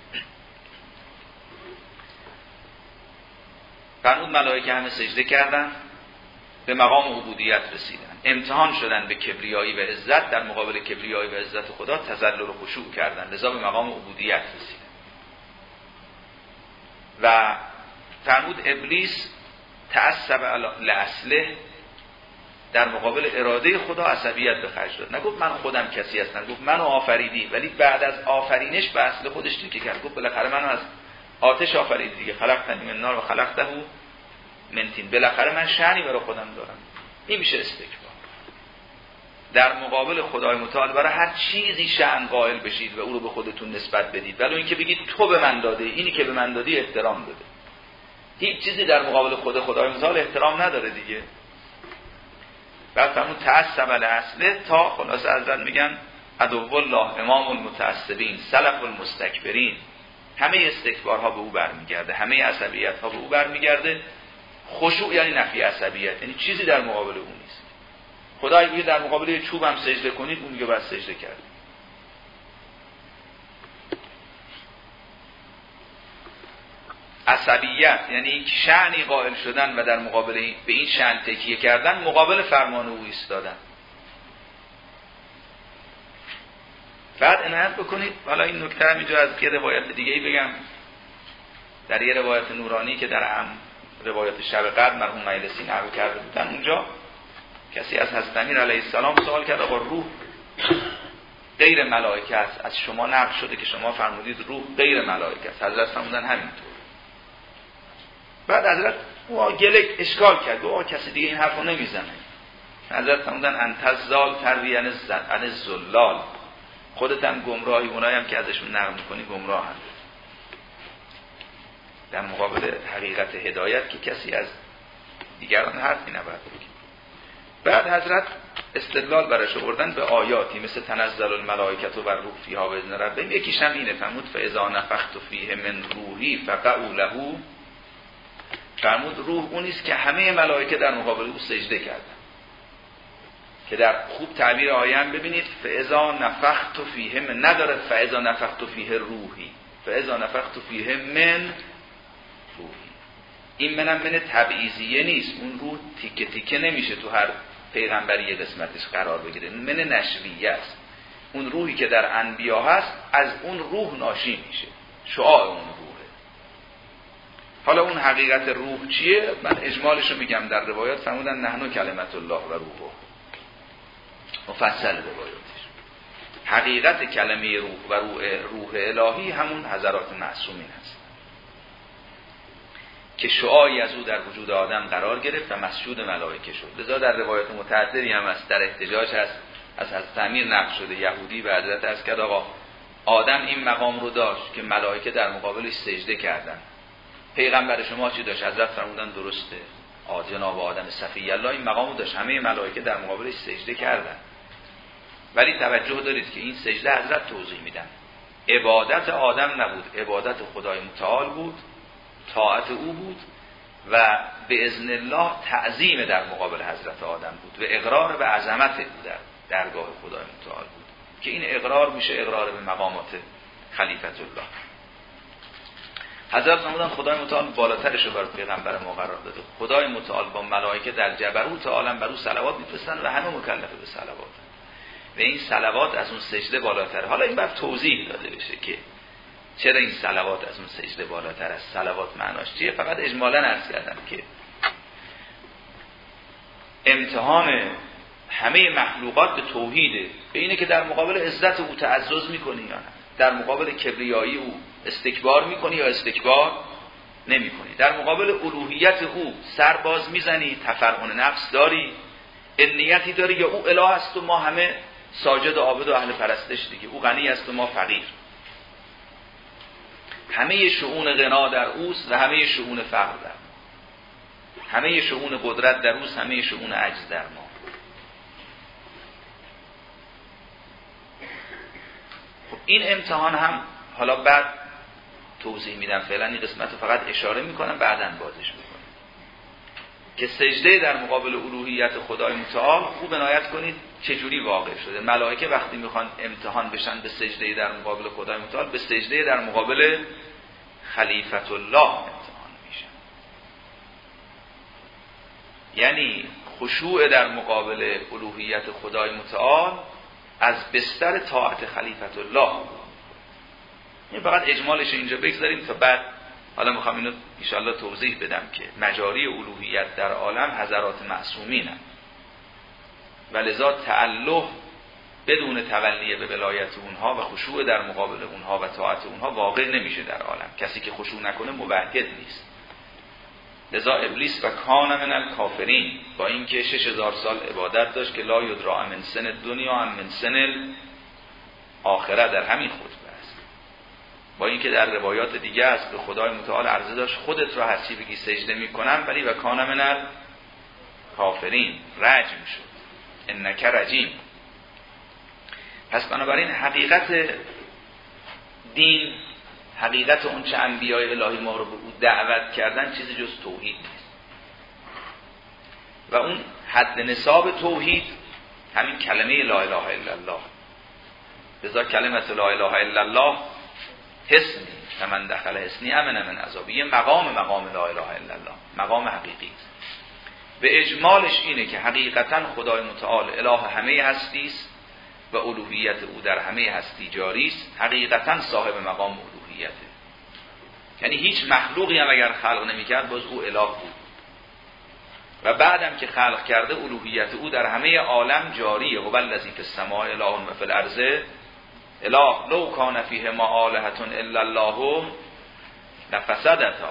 فرمود ملائکه همه سجده کردن، به مقام عبودیت رسیدن، امتحان شدن به کبریایی و عزت، در مقابل کبریایی و عزت خدا تذلل و خشوع کردن، لذا به مقام عبودیت رسیدن. و فرمود ابلیس تعصب لاصله، در مقابل اراده خدا عصبیت به خرج داد. نگفت من خودم کسی هستم، گفت منو آفریدی، ولی بعد از آفرینش به اصل خودش تیکه کرد. گفت بالاخره منو از آتش آفریدی دیگه، خلقتنی من نار و خلقته من طین، بالاخره من شأنی برای خودم دارم. این میشه استکبار. در مقابل خدای متعال برای هر چیزی شأن قائل بشید و او رو به خودتون نسبت بدید، ولی اینکه بگید تو به من داده، اینی که به من دادی احترام بده. هیچ چیزی در مقابل خود خدای متعال احترام نداره دیگه. بعد فرمود تعصب الاصله، تا خلاص حضرت میگن عدو الله امام المتعصبین سلف المستکبرین، همه استکبارها به او برمیگرده، همه عصبیت‌ها به او برمیگرده. خشوع یعنی نفی عصبیت، یعنی چیزی در مقابل او نیست. خدای میگه در مقابل یه چوب هم سجده کنید، اون میگه باید سجده کرد. عصبیت یعنی شأنی قائل شدن و در مقابل به این شأن تکیه کردن، مقابل فرمان او ایستادن. بعد عنایت بکنید، حالا این نکته هم اینجا از یه روایت دیگه ای بگم. در یه روایت نورانی که در هم روایت شب قدر مرحوم مجلسی نقل کرده بودن، اونجا کسی از حضرت امیر علیه السلام سوال کرد آقا روح غیر ملائکه است، از شما نقل شده که شما فرمودید روح غیر ملائکه است. حضرت فرمودن همینطور. بعد حضرت او گله اشکال کرد، آقا کسی دیگه این حرفو نمیزنه. حضرت فرمودن انت زال تروی عن الزلال، خودت هم گمراهی، اونایی هم که ازشون نقل میکنی گمراهن. در مقابل حقیقت هدایت که کسی از دیگران حرفی نباید بگه. بعد حضرت استدلال برش آوردن به آیاتی مثل تنزل الملائکه و الروح فیها باذن ربهم. یکیش هم اینه، فرمود فاذا نفخت فیه من روحی فقعوا له. فرمود روح اونیست که همه ملائکه در مقابل او سجده کردن، که در خوب تعبیر آیه هم ببینید فاذا نفخت فیه من، نداره فاذا نفخت فیه روحی، فاذا نفخت فیه من روحی. این منم من تبعیضیه نیست، اون روح تیکه تیکه نمیشه تو هر پیغمبری یه قسمتش قرار بگیره، من نشویه است. اون روحی که در انبیا هست از اون روح ناشی میشه، شعاع اون روحه. حالا اون حقیقت روح چیه؟ من اجمالش رو میگم. در روایات فرمودن نحنو کلمت الله و روحه، مفصل روایاتش. حقیقت کلمه روح و روح, روح الهی همون حضرات معصومین هست که شعاعی از او در وجود آدم قرار گرفت و مسجود ملائکه شد. لذا در روایات متعددی هم است، در احتجاج هست، از حضرت امیر نقل شده یهودی به حضرت از کرد آقا آدم این مقام رو داشت که ملائکه در مقابلش سجده کردن، پیغمبر شما چی داشت؟ حضرت فرمودن درسته، جناب آدم صفی الله این مقام رو داشت، همه ملائکه در مقابلش سجده کردن. ولی توجه دارید که این سجده حضرت توضیح میدن عبادت آدم نبود، عبادت خدای متعال بود، طاعت او بود و به اذن الله تعظیم در مقابل حضرت آدم بود و اقرار به عظمت او در درگاه خدای متعال بود، که این اقرار میشه اقرار به مقامات خلیفت الله. حضرت فرمودن خدای متعال بالاترش رو برای پیغمبر ما قرار داده. خدای متعال با ملائکه در جبروت عالم بر او صلوات میفرستن و همه مکلف به صلوات و این صلوات از اون سجده بالاتره. حالا این باید توضیح داده بشه که چرا این صلوات از اون سجده بالاتر است، صلوات معناش چیه. فقط اجمالاً عرض کردم که امتحان همه مخلوقات به توحیده، به اینه که در مقابل عزت او تعزز میکنی یا نه، در مقابل کبریایی او استکبار میکنی یا استکبار نمیکنی، در مقابل الوهیت او سر باز میزنی، تفرعن نفس داری، انیتی داری، یا او اله است و ما همه ساجد و عابد و اهل پرستش دیگه، او غنی است و ما فقیر. همه شؤون غنا در اوست و همه شؤون فقر در ما، همه شؤون قدرت در اوست، همه شؤون عجز در ما. خب این امتحان هم حالا بعد توضیح میدم، فعلا این قسمت رو فقط اشاره میکنم، بعداً بازش میکنم که سجده در مقابل الوهیت خدای متعال خوب عنایت کنید چجوری واقع شده. ملائکه وقتی میخوان امتحان بشن به سجده در مقابل خدای متعال، به سجده در مقابل خلیفت الله امتحان میشن. یعنی خشوع در مقابل الوهیت خدای متعال از بستر طاعت خلیفت الله. این فقط اجمالش اینجا بگذاریم تا بعد حالا میخوام اینو ان شاءالله توضیح بدم که مجاری الوهیت در عالم حضرات معصومینن و لذا تعلق بدون تولیه به ولایت اونها و خشوع در مقابل اونها و طاعت اونها واقع نمیشه در عالم. کسی که خشوع نکنه موحد نیست. لذا ابلیس و کان من الکافرین، با اینکه شش هزار سال عبادت داشت که لا یدرا من سن دنیا ام من سن آخرت، در همین خطبه است. با اینکه در روایات دیگه است به خدای متعال عرضه داشت خودت را هرچی بگی سجده میکنم، ولی و کان من الکافرین رجم شد، انک رجیم. پس بنابراین حقیقت دین، حقیقت اون چه انبیاء الهی ما رو به او دعوت کردن چیزی جز توحید نیست و اون حد نصاب توحید همین کلمه لا اله الا الله. لذا کلمه لا اله الا الله حسنی و من دخل حسنی امن من عذابی، یه مقام مقام لا اله الا الله، مقام حقیقی است. به اجمالش اینه که حقیقتا خدای متعال اله همه هستی است و الوهیت او در همه هستی جاری است. حقیقتا صاحب مقام الوهیته، یعنی هیچ مخلوقی هم اگر خلق نمی‌کرد باز او اله بود و بعدم که خلق کرده الوهیت او در همه عالم جاریه. و الذی فی السماء اله و فی الارض اله لو کان فیهما آلهة الا الله لفسدتا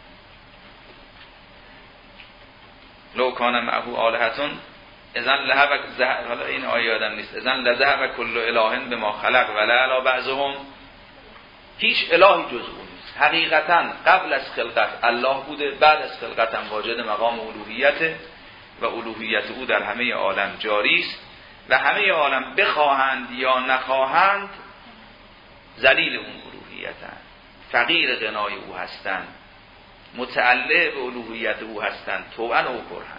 لو کان معه آلهة اذن لهب، حالا این آیه یادم نیست، اذن لذهب کل اله بما خلق ولعلی بعضهم. هیچ الهی جز او نیست. حقیقتا قبل از خلقت الله بوده، بعد از خلقت هم واجد مقام الوهیت و الوهیت او در همه عالم جاری است و همه عالم بخواهند یا نخواهند ذلیل اون الوهیتند، فقیر غنای او هستند، متعلق به الوهیت او هستند، طوعا و کرها.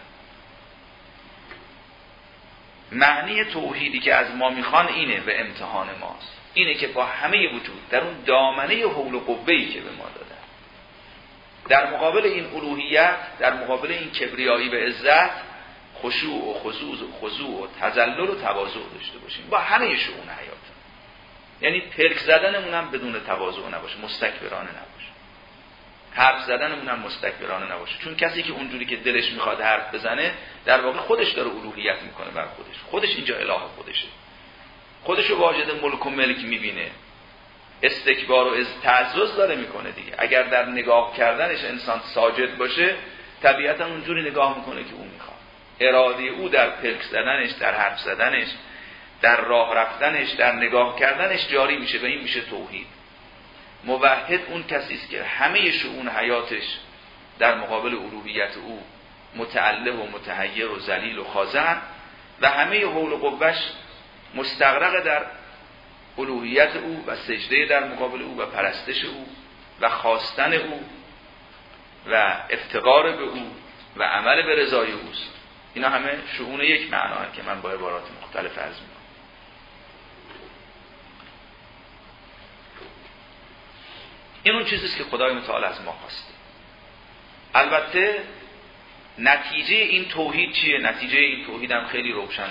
معنی توحیدی که از ما میخوان اینه و امتحان ماست، اینه که با همه وجود در اون دامنه حول و قوه‌ای که به ما دادن، در مقابل این الوهیت، در مقابل این کبریایی به عزت، خشوع و خضوع و خضوع و تذلل و تواضع داشته باشیم با همه شؤون حیات. یعنی پلک زدنمون هم بدون تواضع نباشه، مستکبرانه نباشه. حرف زدنمون هم مستکبرانه نباشه، چون کسی که اونجوری که دلش میخواد حرف بزنه در واقع خودش داره الوهیت میکنه بر خودش، خودش اینجا اله خودشه، خودشو واجد ملک و ملک میبینه، استکبار و از تعزز داره میکنه دیگه. اگر در نگاه کردنش انسان ساجد باشه طبیعتا اونجوری نگاه میکنه که اون میخواد. اراده او در پلک زدنش، در حرف زدنش، در راه رفتنش، در نگاه کردنش جاری میشه و این میشه توحید. موحد اون کسی است که همه شؤون حیاتش در مقابل الوهیت او متعلق و متحیر و ذلیل و خاضع و همه حول و قوهش مستغرق در الوهیت او و سجده در مقابل او و پرستش او و خواستن او و افتقار به او و عمل به رضای اوست. اینا همه شؤون یک معنا هست که من با عبارات مختلف عرض می‌کنم. این اون چیزیست که خدای متعال از ما خواسته. البته نتیجه این توحید چیه؟ نتیجه این توحید هم خیلی روشنه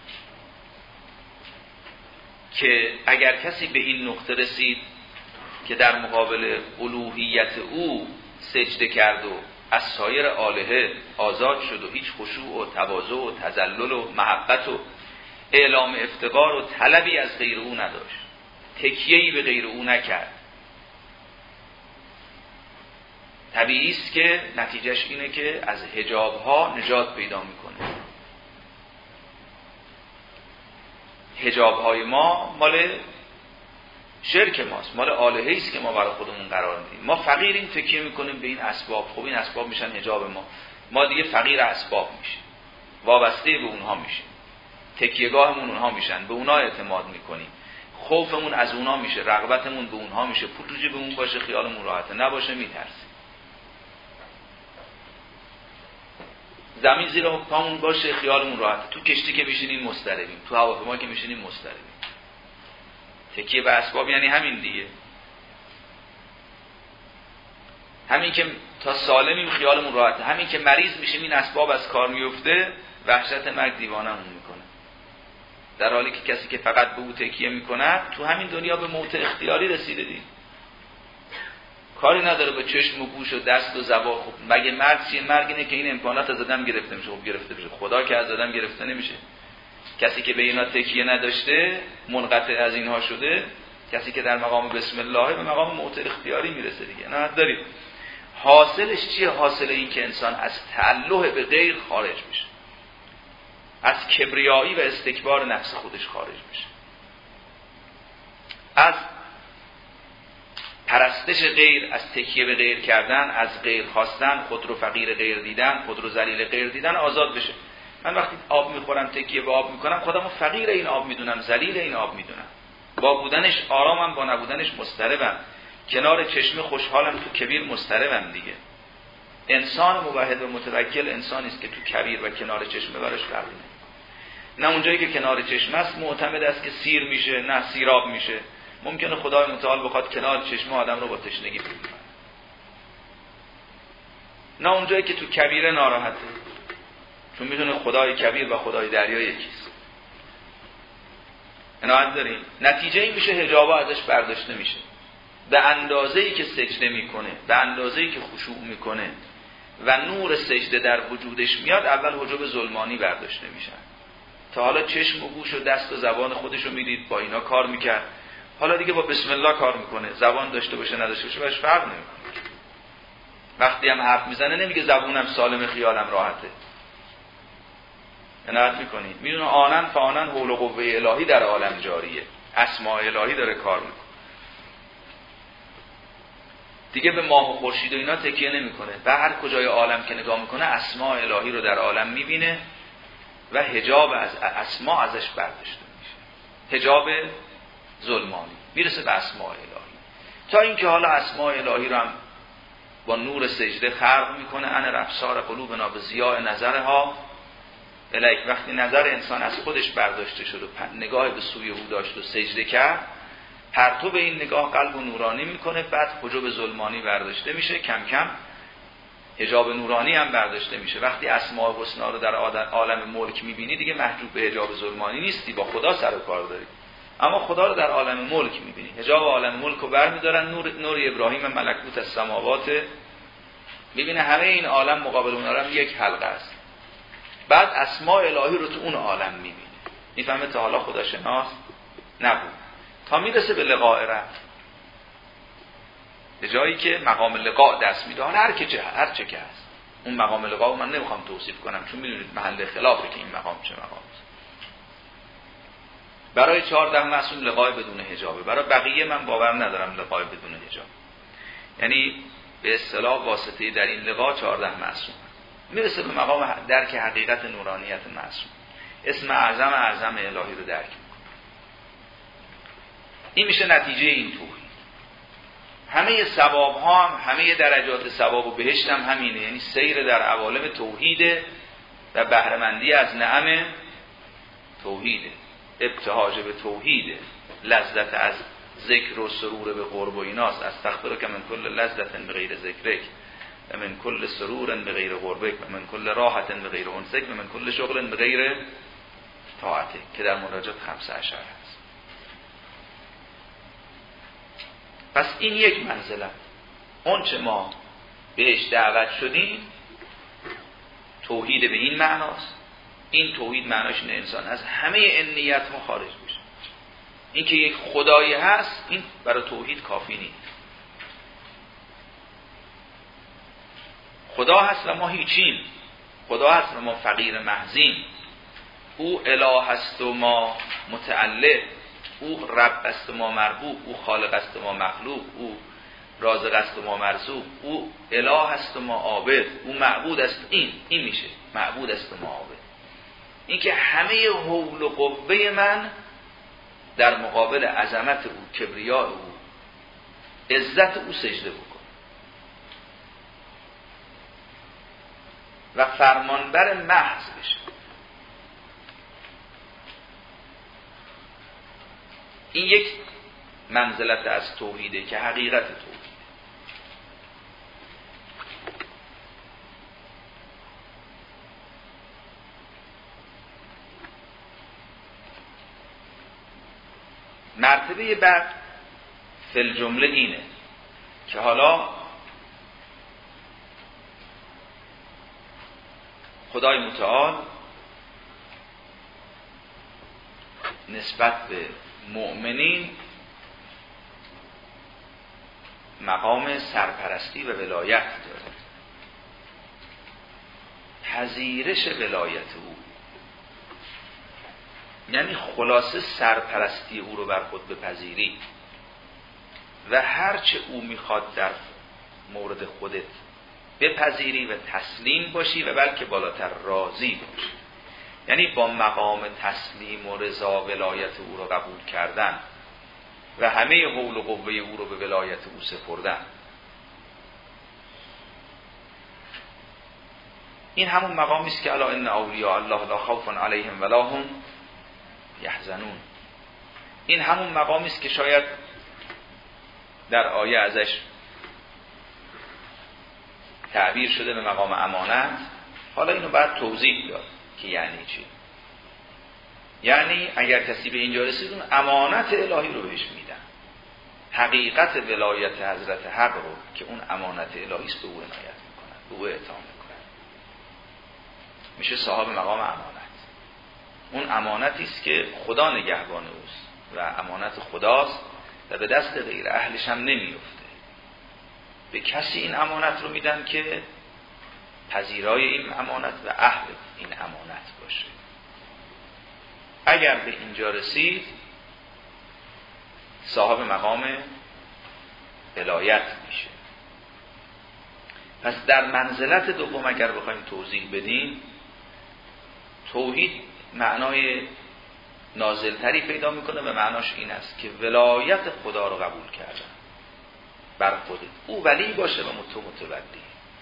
که اگر کسی به این نقطه رسید که در مقابل الوهیت او سجده کرد و از سایر آلهه آزاد شد و هیچ خشوع و تواضع و تذلل و محبت و اعلام افتقار و طلبی از غیر او نداشت، تکیه‌ای به غیر او نکرد، طبیعی است که نتیجهش اینه که از حجاب‌ها نجات پیدا میکنه. حجاب‌های ما مال شرک ماست، مال آلهه‌ای است که ما برای خودمون قرار میدیم. ما فقیریم، تکیه میکنیم به این اسباب. خب این اسباب میشن حجاب ما، ما دیگه فقیر اسباب میشیم، وابسته به اونها میشیم، تکیه‌گاهمون اونها میشن، به اونها اعتماد میکنیم، خوفمون از اونها میشه، رغبتمون به اونها میشه، پول تو جیبمون باشه خیالمون راحته، نباشه میترسیم. زمین زیر پامون باشه خیالمون راحته، تو کشتی که میشینیم مضطربیم، تو هواپیما که میشینیم مضطربیم. تکیه به اسباب یعنی همین دیگه، همین که تا سالمیم خیالمون راحته، همین که مریض میشیم این اسباب از کار میفته وحشت مرگ دیوانمون میکنه. در حالی که کسی که فقط به او تکیه میکنه تو همین دنیا به موت اختیاری رسیده دید. کاری نداره به چشم و گوش و دست و زبان. خب مگه مرگ چیه؟ مرگ اینه که این امکانات از آدم گرفته میشه. خب گرفته میشه، خدا که از آدم گرفته نمیشه. کسی که به اینا تکیه نداشته، منقطع از اینها شده، کسی که در مقام بسم الله به مقام موت اختیاری میرسه دیگه. نه داریم. حاصلش چیه؟ حاصل این که انسان از تعلق به غیر خارج بشه، از کبریایی و استکبار نفس خودش خارج بشه، از پرستش غیر، از تکیه به غیر کردن، از غیر خواستن، خود رو فقیر غیر دیدن، خود رو ذلیل غیر دیدن، آزاد بشه. من وقتی آب میخورم تکیه به آب میکنم، خودم رو فقیر این آب میدونم، ذلیل این آب میدونم. با بودنش آرامم، با نبودنش مضطربم. کنار چشمه خوشحالم، تو کبیر مضطربم دیگه. انسان موحد و متوکل انسانی است که تو کبیر و کنار چشمه براش فرقی نمیکنه. نه اونجایی که کنار چشمه است معتمد است که سیر میشه، نه سیراب میشه. ممکنه خدای متعال بخواد کنار چشمه آدم رو با تشنگی بگیره. نه اونجایی که تو کبیر ناراحته، چون میدونه خدای کبیر و خدای دریا یکیست. عنایت داریم. نتیجه این میشه حجابا ازش برداشته میشه. به اندازه‌ای که سجده میکنه، به اندازه‌ای که خشوع میکنه و نور سجده در وجودش میاد، اول حجاب ظلمانی برداشته میشن. تا حالا چشم و گوش و دست و زبان خودش رو میدید، با اینا کار میکرد. حالا دیگه با بسم الله کار میکنه. زبان داشته باشه نداشته باشه باش فرق نمیکنه. وقتی هم حرف میزنه نمیگه زبونم سالم خیالم راحته. عنایت میکنید. میدونه آنن فانن حول و قوه الهی در عالم جاریه. اسماء الهی داره کار میکنه. دیگه به ماه و خورشید و اینا تکیه نمیکنه. و هر کجای عالم که نگاه میکنه اسماء الهی رو در عالم میبینه و حجاب از اسماء ازش برداشته میشه. حجاب ظلمانی میرسه به اسماء الهی. تا اینکه حالا اسماء الهی رو هم با نور سجده خلق میکنه. ان رفسار قلوبنا به ضیاء نظرها الیک. وقتی نظر انسان از خودش برداشته شد و نگاه به سوی او داشت و سجده کرد، پرتو به این نگاه قلب و نورانی میکنه. بعد حجاب ظلمانی برداشته میشه، کم کم حجاب نورانی هم برداشته میشه. وقتی اسماء الحسنا رو در عالم ملک میبینی دیگه محجوب به حجاب ظلمانی نیستی، با خدا سر و کار داری. اما خدا رو در عالم ملک میبینی. حجاب عالم ملک رو برمیدارن، نور نور ابراهیم ملکوت السماوات، میبینه همه این عالم مقابل اون عالم یک حلقه است. بعد اسماء الهی رو تو اون عالم میبینه. میفهمه تا حالا خداشناس نبود، تا میرسه به لقاء رب، به جایی که مقام لقاء دست میده. هر که چه هر چه که هست، اون مقام لقاء من نمیخوام توصیف کنم چون میدونید محل خلافه که این مقام چه مقام است. برای چهارده معصوم لقاء بدون حجابه. برای بقیه من باور ندارم لقاء بدون حجاب. یعنی به اصطلاح واسطه در این لقاء چهارده معصوم میرسه به مقام درک حقیقت نورانیت معصوم. اسم اعظم اعظم الهی رو درک میکنه. این میشه نتیجه این توحید. همه ثواب ها هم، همه درجات ثواب و بهشت هم همینه. یعنی سیر در عوالم توحیده و بهره‌مندی از نعم توحیده، ابتهاج به توحیده، لذت از ذکر و سرور به قرب و ایناست. استغفرک من کل لذت بغیر ذکرک و من کل سرور بغیر قربک و من کل راحت بغیر انسک و من کل شغل بغیر طاعتک، که در مناجات خمسه عشر هست. پس این یک منزله. اون چه ما بهش دعوت شدیم توحید به این معناست. این توحید معناش اینه انسان از همه انیت ها خارج بشه. این که یک خدایی هست این برای توحید کافی نیست. خدا هست و ما هیچیم. خدا هست و ما فقیر محضیم. او اله هست و ما متعلق. او رب است و ما مربوب. او خالق است و ما مخلوق. او رازق است و ما مرزوق. او اله است و ما عابد. او معبود است. این این میشه معبود است و ما عابد. این که همه حول و قوه من در مقابل عظمت او، کبریا او، عزت او سجده بکن و فرمانبر محض بشه. این یک منزلت از توحیده که حقیقت توحید. مرتبه بعد فی الجمله اینه که حالا خدای متعال نسبت به مؤمنین مقام سرپرستی و ولایت داره، پذیرش ولایت او، یعنی خلاصه سرپرستی او رو بر خود بپذیری و هرچه او میخواد در مورد خودت بپذیری و تسلیم باشی و بلکه بالاتر راضی باشی. یعنی با مقام تسلیم و رضا ولایت او رو قبول کردن و همه حول و قوه او رو به ولایت او سپردن. این همون مقامی است که الا ان اولیاء الله لا خوف علیهم ولا هم یحزنون. این همون مقامی است که شاید در آیه ازش تعبیر شده به مقام امانت. حالا اینو باید توضیح داد که یعنی چی. یعنی اگر کسی به اینجا رسید اون امانت الهی رو بهش میدن، حقیقت ولایت حضرت حق رو که اون امانت الهی است به او عنایت میکنن، به او اعطا میکنن، میشه صاحب مقام امانت. اون امانتی است که خدا نگهبان اوست و امانت خداست و به دست غیر اهلش هم نمیفته. به کسی این امانت رو میدن که پذیرای این امانت و اهل این امانت باشه. اگر به اینجا رسید صاحب مقام ولایت میشه. پس در منزلت دوم اگر بخوایم توضیح بدیم، توحید معنای نازلتری پیدا میکنه و معناش این است که ولایت خدا رو قبول کردن بر خودت، او ولی باشه و تو متولی،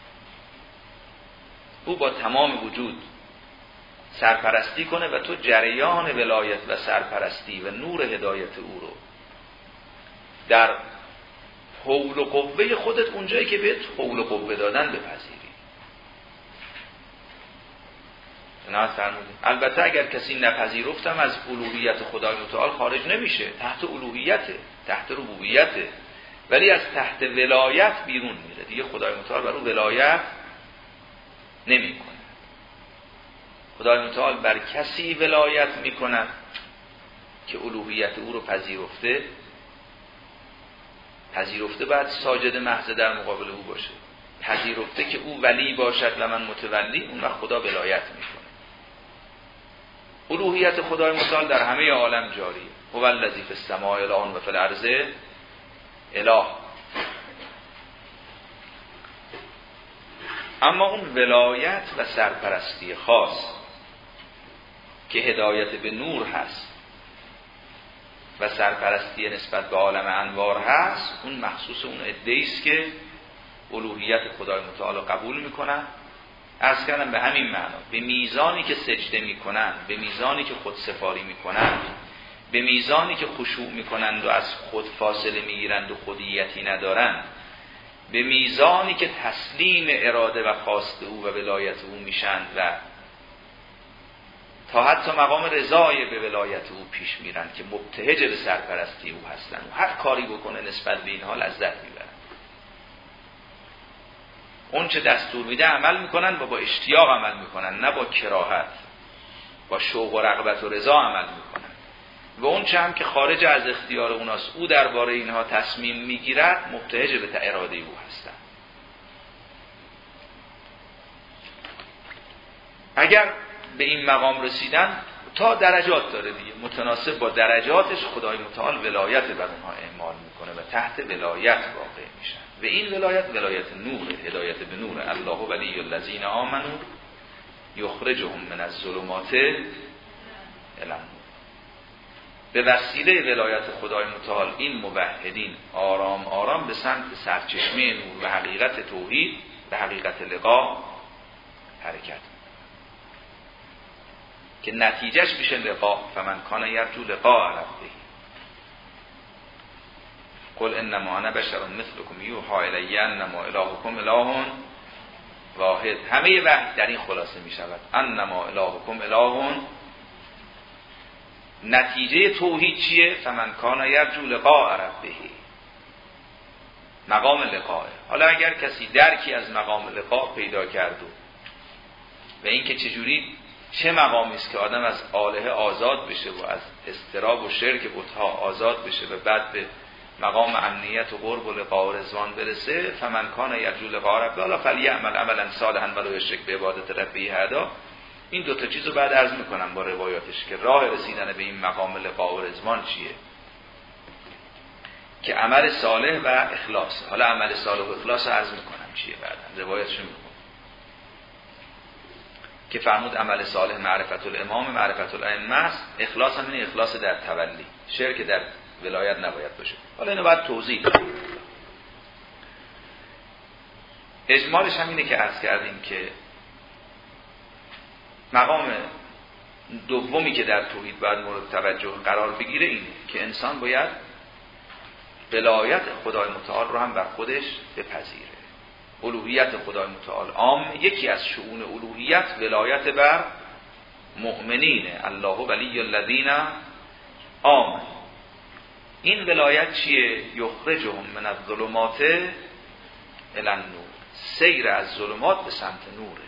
او با تمام وجود سرپرستی کنه و تو جریان ولایت و سرپرستی و نور هدایت او رو در حول و قوه خودت اونجایی که بهت حول و قوه دادن بپذیری. نه فرمودیم البته اگر کسی نپذیرفتم از الوهیت خدای متعال خارج نمیشه، تحت الوهیته، تحت ربوبیته، ولی از تحت ولایت بیرون میره دیگه. خدای متعال بر او ولایت نمیکنه. خدای متعال بر کسی ولایت میکند که الوهیت او رو پذیرفته. پذیرفته باید ساجد محض در مقابل او باشه، پذیرفته که او ولی باشد و من متولی، اون وقت خدا ولایت میکنه. الوهیت خدای متعال در همه عالم جاریه. هو الذی فی السماء اله و فی الارض اله. اما اون ولایت و سرپرستی خاص که هدایت به نور هست و سرپرستی نسبت به عالم انوار هست، اون مخصوص اون عده‌ای است که الوهیت خدای متعال قبول میکنن. عرض کردم به همین معنا، به میزانی که سجده میکنن، به میزانی که خود سفاری میکنن، به میزانی که خشوع میکنند و از خود فاصله میگیرند و خودیتی ندارند، به میزانی که تسلیم اراده و خواست او و ولایت او میشند و تا حتی مقام رضای به ولایت او پیش میرند که مبتهج به سرپرستی او هستند و هر کاری بکنه نسبت به اینها لذت میبرند. اون چه دستور میده عمل میکنن و با اشتیاق عمل میکنن، نه با کراهت، با شوق و رغبت و رضا عمل میکنن. و اون چه هم که خارج از اختیار اوناست، او درباره اینها تصمیم میگیرد، مبتهج به اراده او هستند. اگر به این مقام رسیدن، تا درجات داره دیگه، متناسب با درجاتش خدای متعال ولایت بر اونها اعمال میکنه و تحت ولایت واقع میشن. و این ولایت ولایت نور، هدایت به نور. الله ولی الذین آمنوا یخرجهم من الظلمات الی النور. به وسیله ولایت خدای متعال این موحدین آرام آرام به سمت سرچشمه نور و حقیقت توحید و حقیقت لقا حرکت که نتیجهش میشه لقا. فمن کان یرجو لقاء ربه قل انما انا بشر مثلکم یوحی الی انما الهکم اله واحد. همه وحی در این خلاصه میشود، انما الهکم اله. نتیجه توحید چیه؟ فمن کان یرجو لقاء ربه. مقام لقاه. حالا اگر کسی درکی از مقام لقا پیدا کرد و و اینکه چجوری چه مقامی است که آدم از آلهه آزاد بشه و از اضطراب و شرک بت‌ها آزاد بشه و بعد به مقام امنیت و قرب و لقا و رضوان برسه، فمن کان یرجو لقاء ربه الا فلیعمل عملا صالحا ولا یشرک بعبادت ربه احدا. این دو تا چیزو بعد عرض میکنم با روایاتش که راه رسیدن به این مقام لقاء و رضوان چیه، که عمل صالح و اخلاص. حالا عمل صالح و اخلاص عرض میکنم چیه بعداً، روایتش میکنم که فرمود عمل صالح معرفت الامام معرفت الائمه است، اخلاص هم این اخلاص در تولی، شرک در ولایت نباید باشه. حالا اینو باید توضیح بدم. اجمالش هم اینه که عرض کردیم که مقام دومی که در توحید باید مورد توجه قرار بگیره اینه که انسان باید ولایت خدای متعال رو هم بر خودش بپذیره. الوهیت خدای متعال عام، یکی از شؤون الوهیت ولایت بر مؤمنینه. الله ولی الذین آمنوا. این ولایت چیه؟ یخرجهم من الظلمات الی النور، سیر از ظلمات به سمت نوره.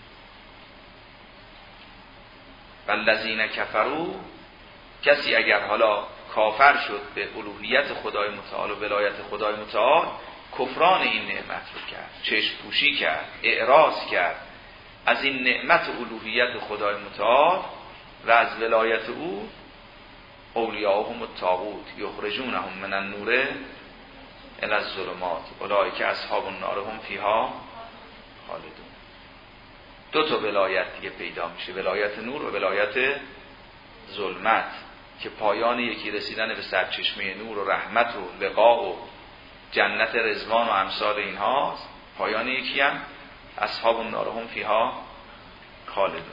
والذین کفروا، کسی اگر حالا کافر شد به الوهیت خدای متعال و ولایت خدای متعال، کفران این نعمت رو کرد، چشم پوشی کرد، اعراض کرد از این نعمت الوهیت خدای متعال و از ولایت او، اولیاءهم الطاغوت یخرجونهم من النور الی الظلمات اولئک اصحاب النار هم فیها خالدون. دو تا ولایت دیگه پیدا میشه، ولایت نور و ولایت ظلمت، که پایان یکی رسیدن به سرچشمه نور و رحمت و لقا و جنت رضوان و امثال اینهاست، پایان یکی هم اصحاب النار هم فیها خالدون.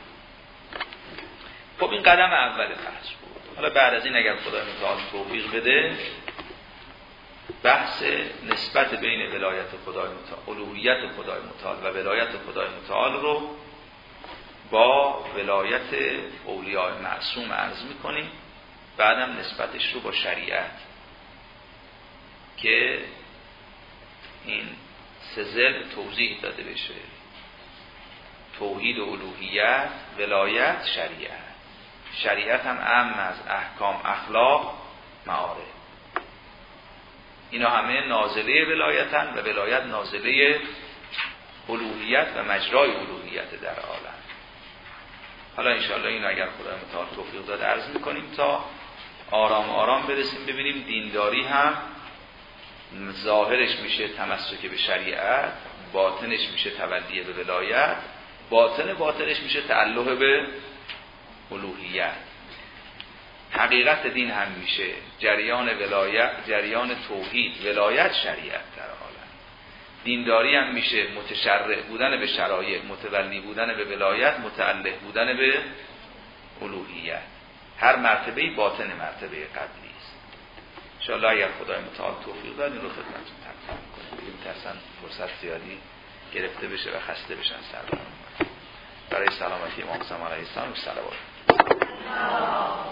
خب این قدم اول بحث بود. حالا بعد از این اگر خدا متعال توفیق بده، بحث نسبت بین ولایت خدای متعال، الوهیت خدای متعال و ولایت خدای متعال رو با ولایت اولیاء معصوم عرض میکنیم. بعدم نسبتش رو با شریعت، که این سزل توضیح داده بشه: توحید و الوهیت، ولایت، شریعت. شریعت هم اعم از احکام، اخلاق، معارف. اینا همه نازله ولایتن و ولایت نازله الوهیت و مجرای الوهیت در عالم. حالا انشاءالله اینو اگر خدا متعال توفیق داد عرض میکنیم تا آرام آرام برسیم ببینیم دینداری هم ظاهرش میشه تمسک به شریعت، باطنش میشه تولی به ولایت، باطن باطنش میشه تعلق به الوهیت. حقیقت دین هم میشه جریان ولایت، جریان توحید، ولایت، شریعت در عالم. دینداری هم میشه متشرع بودن به شرایع، متولی بودن به ولایت، متعلق بودن به الوهیت. هر مرتبه‌ای باطن مرتبه قبلی است. انشاءالله اگر خدای متعال توفیق داد این رو خدمتتون تقدیم کنیم. بگیم ترسن فرصت زیادی گرفته بشه و خسته بشن سربران. برای سلامتی امام زمان علیه السلام صلوات.